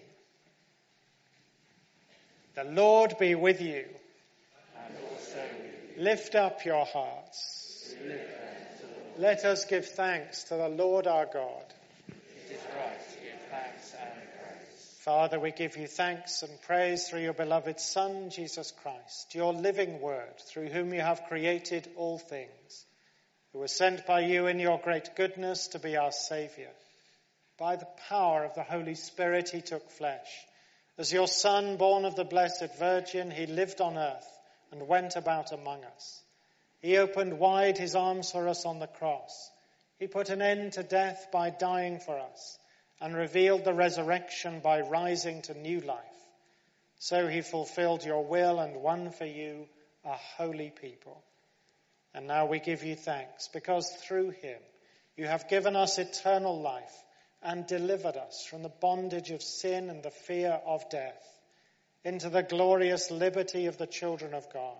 The Lord be with you. And also with Lift up your hearts. you. Lift them to the Lord. Let us give thanks to the Lord our God. It is right to give thanks and praise. Father, we give you thanks and praise through your beloved Son, Jesus Christ, your living word, through whom you have created all things, who was sent by you in your great goodness to be our Saviour. By the power of the Holy Spirit he took flesh. As your Son, born of the Blessed Virgin, he lived on earth and went about among us. He opened wide his arms for us on the cross. He put an end to death by dying for us and revealed the resurrection by rising to new life. So he fulfilled your will and won for you a holy people. And now we give you thanks because through him you have given us eternal life and delivered us from the bondage of sin and the fear of death into the glorious liberty of the children of God.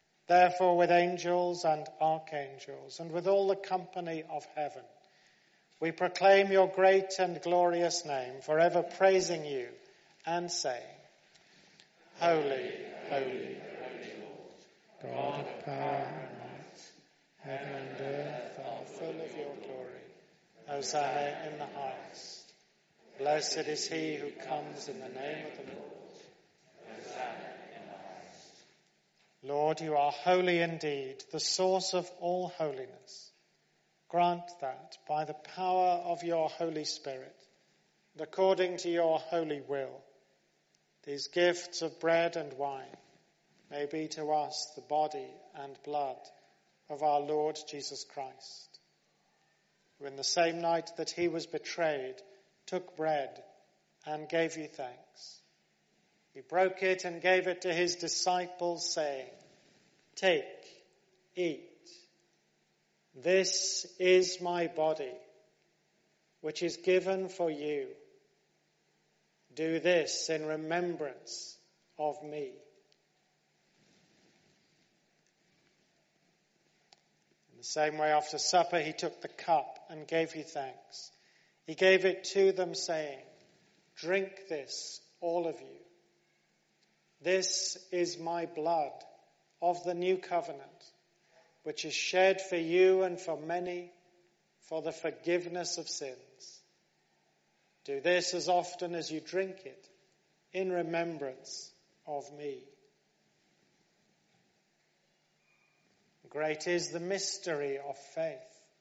Therefore, with angels and archangels and with all the company of heaven, we proclaim your great and glorious name, forever praising you and saying, Holy, holy, holy Lord, God of power and might, heaven and earth are full of your glory. Hosanna in the highest. Blessed is he who comes in the name of the Lord. Hosanna in the highest. Lord, you are holy indeed, the source of all holiness. Grant that by the power of your Holy Spirit, and according to your holy will, these gifts of bread and wine may be to us the body and blood of our Lord Jesus Christ, who in the same night that he was betrayed took bread and gave you thanks. He broke it and gave it to his disciples, saying, Take, eat. This is my body, which is given for you. Do this in remembrance of me. In the same way, after supper, he took the cup and gave you thanks. He gave it to them, saying, Drink this, all of you. This is my blood of the new covenant, which is shed for you and for many for the forgiveness of sins. Do this as often as you drink it in remembrance of me. Great is the mystery of faith.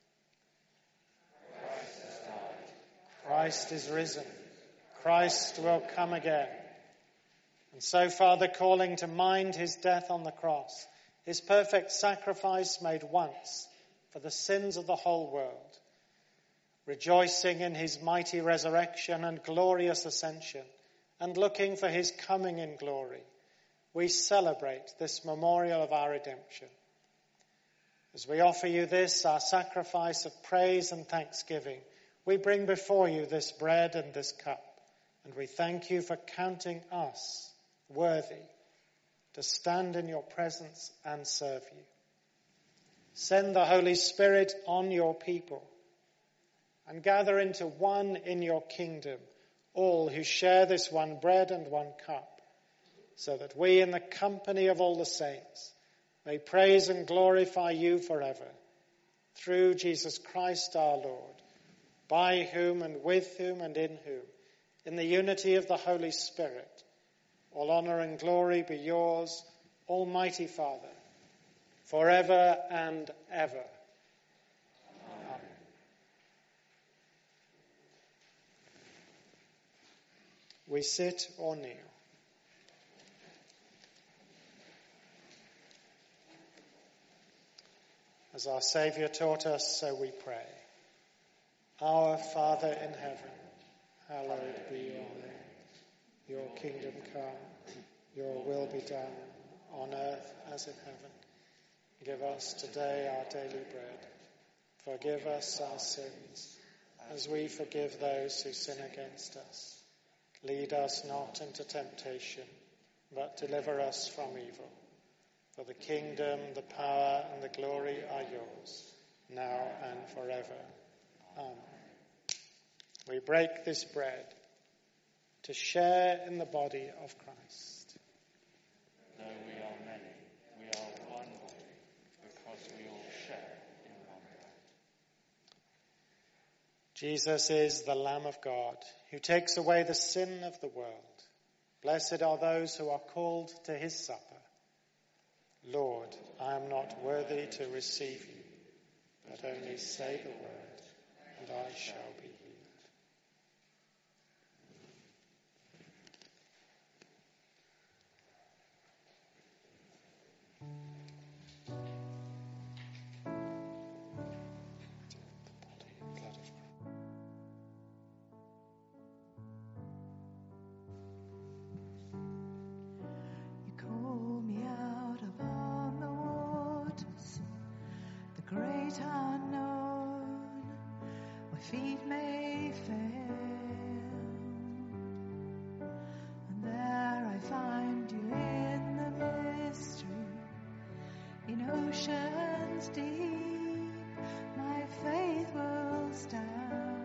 Christ has died. Christ is risen. Christ will come again. And so, Father, calling to mind his death on the cross, his perfect sacrifice made once for the sins of the whole world, rejoicing in his mighty resurrection and glorious ascension, and looking for his coming in glory, we celebrate this memorial of our redemption. As we offer you this, our sacrifice of praise and thanksgiving, we bring before you this bread and this cup, and we thank you for counting us worthy to stand in your presence and serve you. Send the Holy Spirit on your people and gather into one in your kingdom all who share this one bread and one cup, so that we in the company of all the saints may praise and glorify you forever, through Jesus Christ our Lord, by whom and with whom and in whom, in the unity of the Holy Spirit, all honor and glory be yours, Almighty Father, forever and ever. Amen. We sit or kneel. As our Saviour taught us, so we pray. Our Father in heaven, hallowed be your name. Your kingdom come, your will be done, on earth as in heaven. Give us today our daily bread. Forgive us our sins, as we forgive those who sin against us. Lead us not into temptation, but deliver us from evil. For the kingdom, the power, and the glory are yours, now and forever. Amen. We break this bread to share in the body of Christ. Though we are many, we are one body, because we all share in one bread. Jesus is the Lamb of God, who takes away the sin of the world. Blessed are those who are called to his supper. Lord, I am not worthy to receive you, but only say the word, and I shall be healed. Feet may fail, and there I find you in the mystery, in oceans deep, my faith will stand.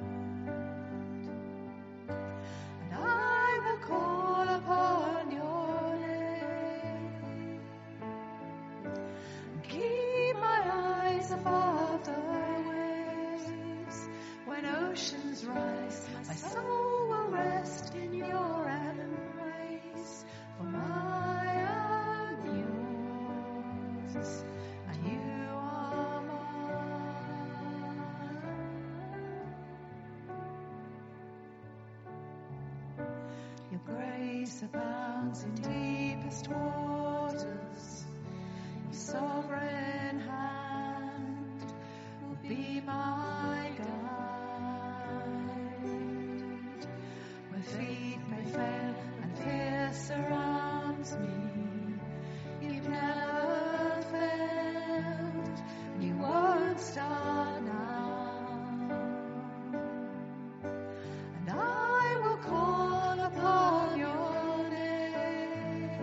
peace abounds in deepest waters. Your sovereign hand will be my guide. Where feet may fail and fear surrounds me, you've never failed, you won't start now. And I will call upon your name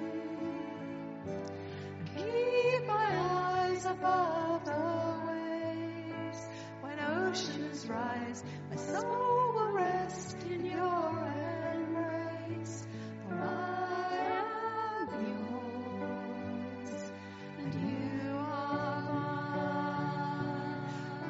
and keep my eyes above the waves. When oceans rise, my soul will rest in your embrace. For I am yours, and you are mine.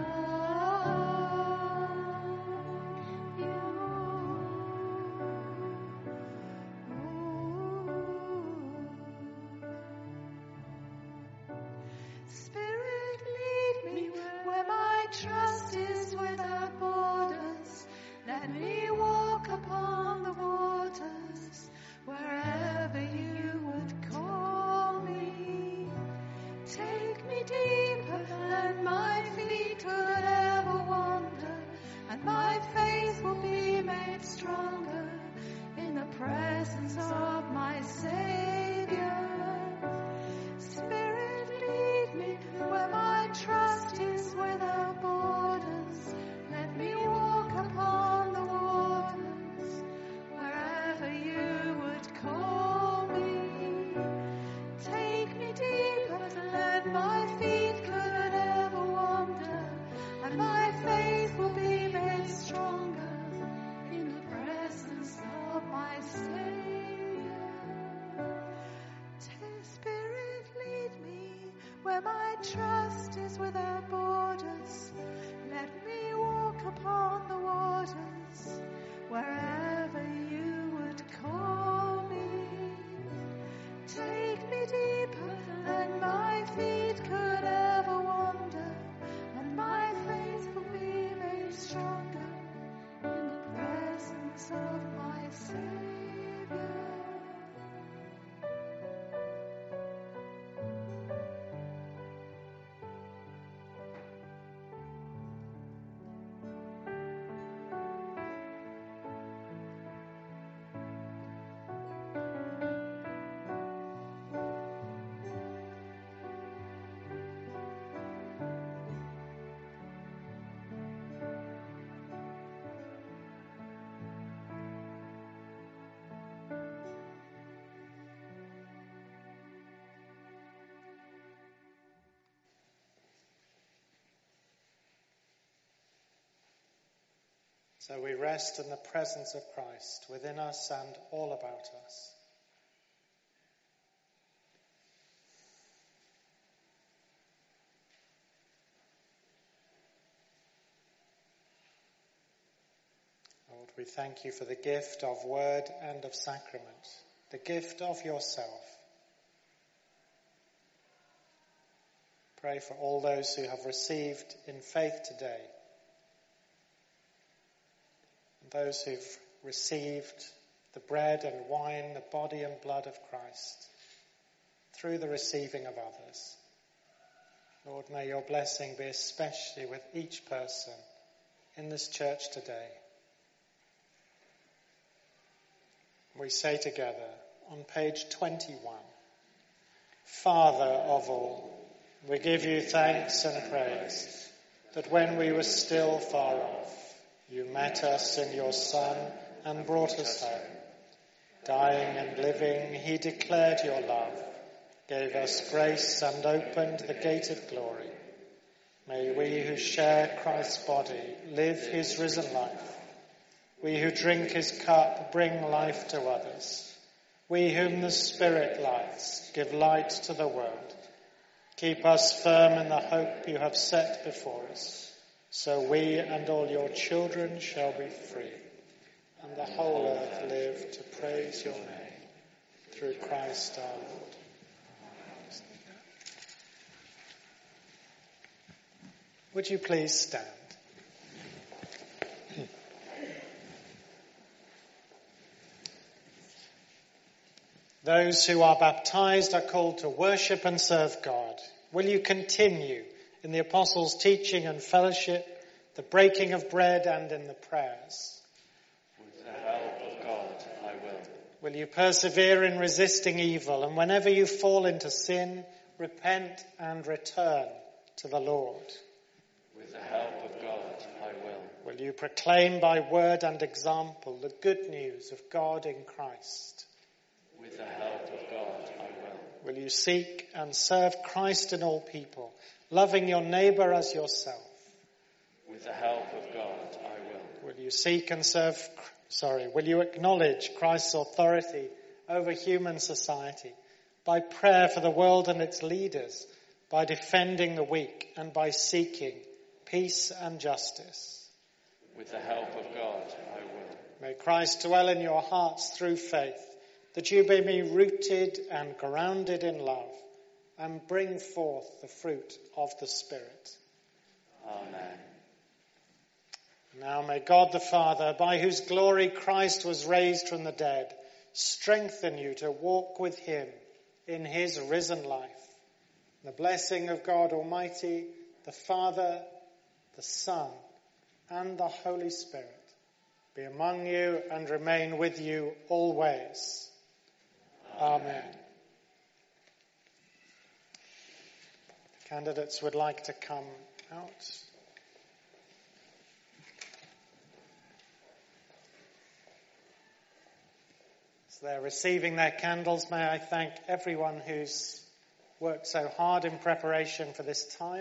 Spirit, lead me where my trust is without borders. Let me walk upon the waters wherever you would call me. Take me deeper than my feet could ever wander, and my faith will be made stronger in the presence of my Savior. Spirit, lead me where my trust is without borders. Let me walk upon the waters wherever you would call me. Take me deeper than my feet could ever wander, and my faith will be made stronger in the presence of my Savior. Take, Spirit, lead me where my trust is without borders. Let me walk upon the waters wherever you would call me. Take me deeper than my feet could ever wander, and my faith will be made stronger in the presence of my Savior. So we rest in the presence of Christ within us and all about us. Lord, we thank you for the gift of word and of sacrament, the gift of yourself. Pray for all those who have received in faith today, and those who've received the bread and wine, the body and blood of Christ, through the receiving of others. Lord, may your blessing be especially with each person in this church today. We say together on page twenty-one, Father of all, we give you thanks and praise that when we were still far off, you met us in your Son and brought us home. Dying and living, he declared your love, gave us grace and opened the gate of glory. May we who share Christ's body live his risen life. We who drink his cup bring life to others. We whom the Spirit lights give light to the world. Keep us firm in the hope you have set before us, so we and all your children shall be free, and the whole earth live to praise your name, through Christ our Lord. Would you please stand? Those who are baptized are called to worship and serve God. Will you continue in the apostles' teaching and fellowship, the breaking of bread and in the prayers? With the help of God, I will. Will you persevere in resisting evil, and whenever you fall into sin, repent and return to the Lord? With the help of God, I will. Will you proclaim by word and example the good news of God in Christ? With the help of God, I will. Will you seek and serve Christ in all people, loving your neighbour as yourself? With the help of God, I will. Will you seek and serve, sorry, will you acknowledge Christ's authority over human society by prayer for the world and its leaders, by defending the weak and by seeking peace and justice? With the help of God, I will. May Christ dwell in your hearts through faith, that you may be rooted and grounded in love and bring forth the fruit of the Spirit. Amen. Now may God the Father, by whose glory Christ was raised from the dead, strengthen you to walk with him in his risen life. The blessing of God Almighty, the Father, the Son, and the Holy Spirit be among you and remain with you always. Amen. Candidates would like to come out. As they're receiving their candles, may I thank everyone who's worked so hard in preparation for this time.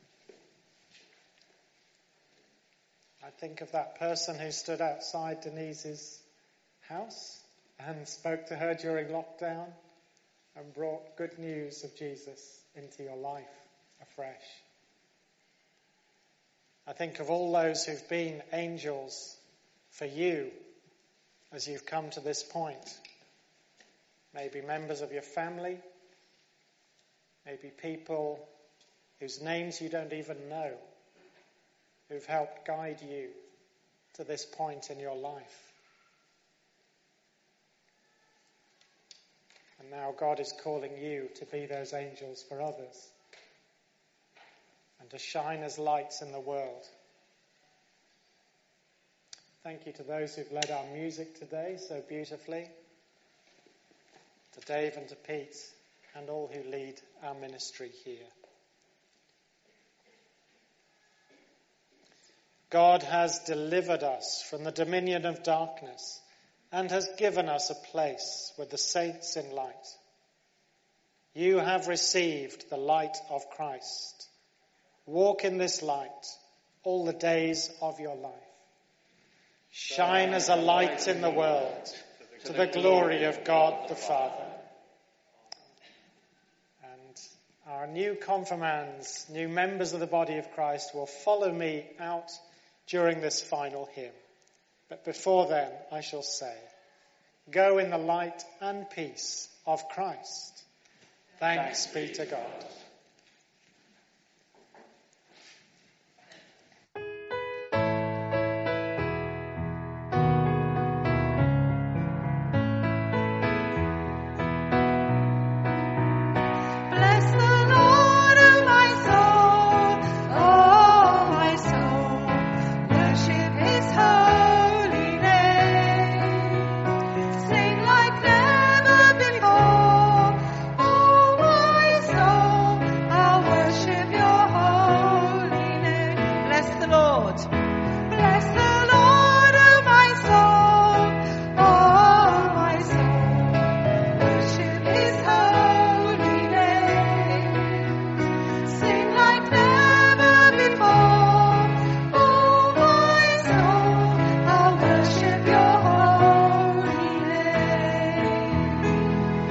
I think of that person who stood outside Denise's house and spoke to her during lockdown and brought good news of Jesus into your life afresh. I think of all those who've been angels for you as you've come to this point. Maybe members of your family, maybe people whose names you don't even know, who've helped guide you to this point in your life. And now God is calling you to be those angels for others and to shine as lights in the world. Thank you to those who've led our music today so beautifully, to Dave and to Pete and all who lead our ministry here. God has delivered us from the dominion of darkness and has given us a place with the saints in light. You have received the light of Christ. Walk in this light all the days of your life. Shine as a light in the world to the glory of God the Father. And our new confirmands, new members of the body of Christ, will follow me out during this final hymn. But before then, I shall say, go in the light and peace of Christ. Thanks be to God.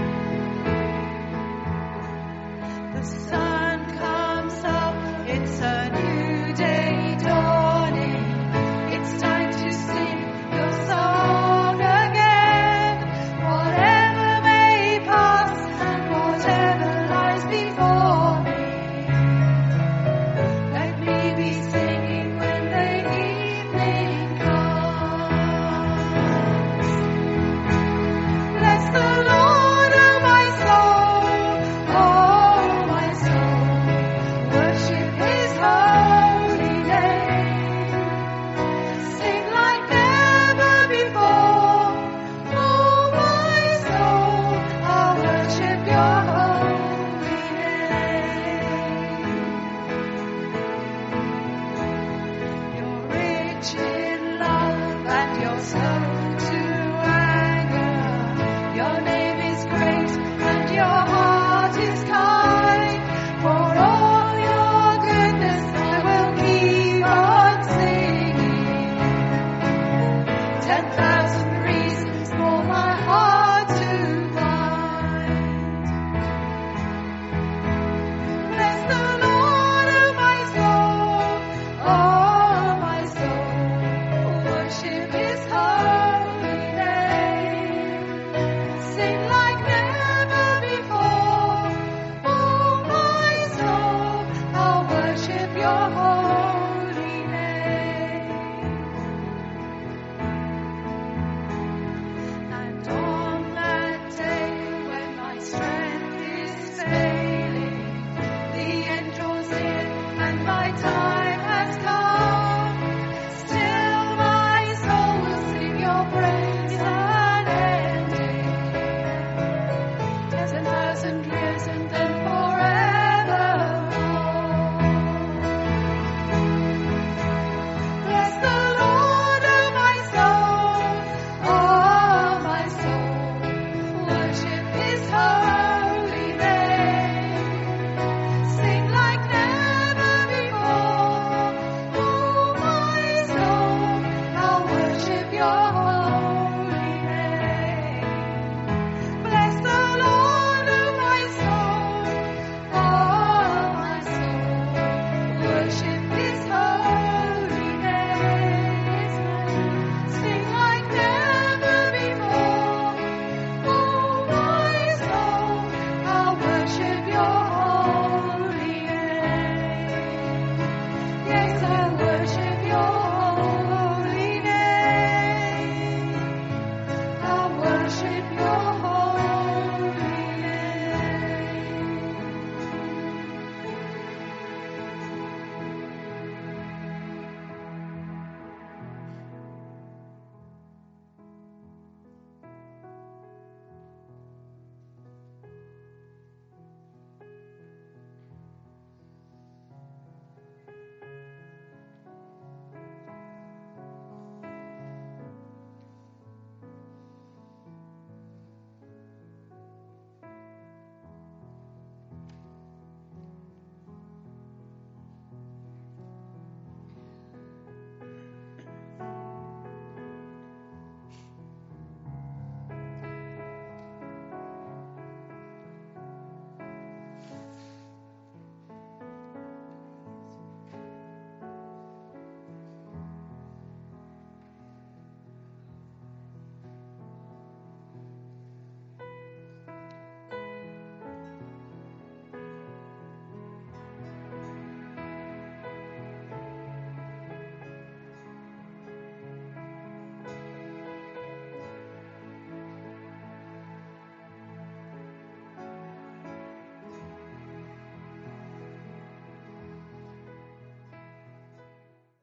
The sun comes up, it's a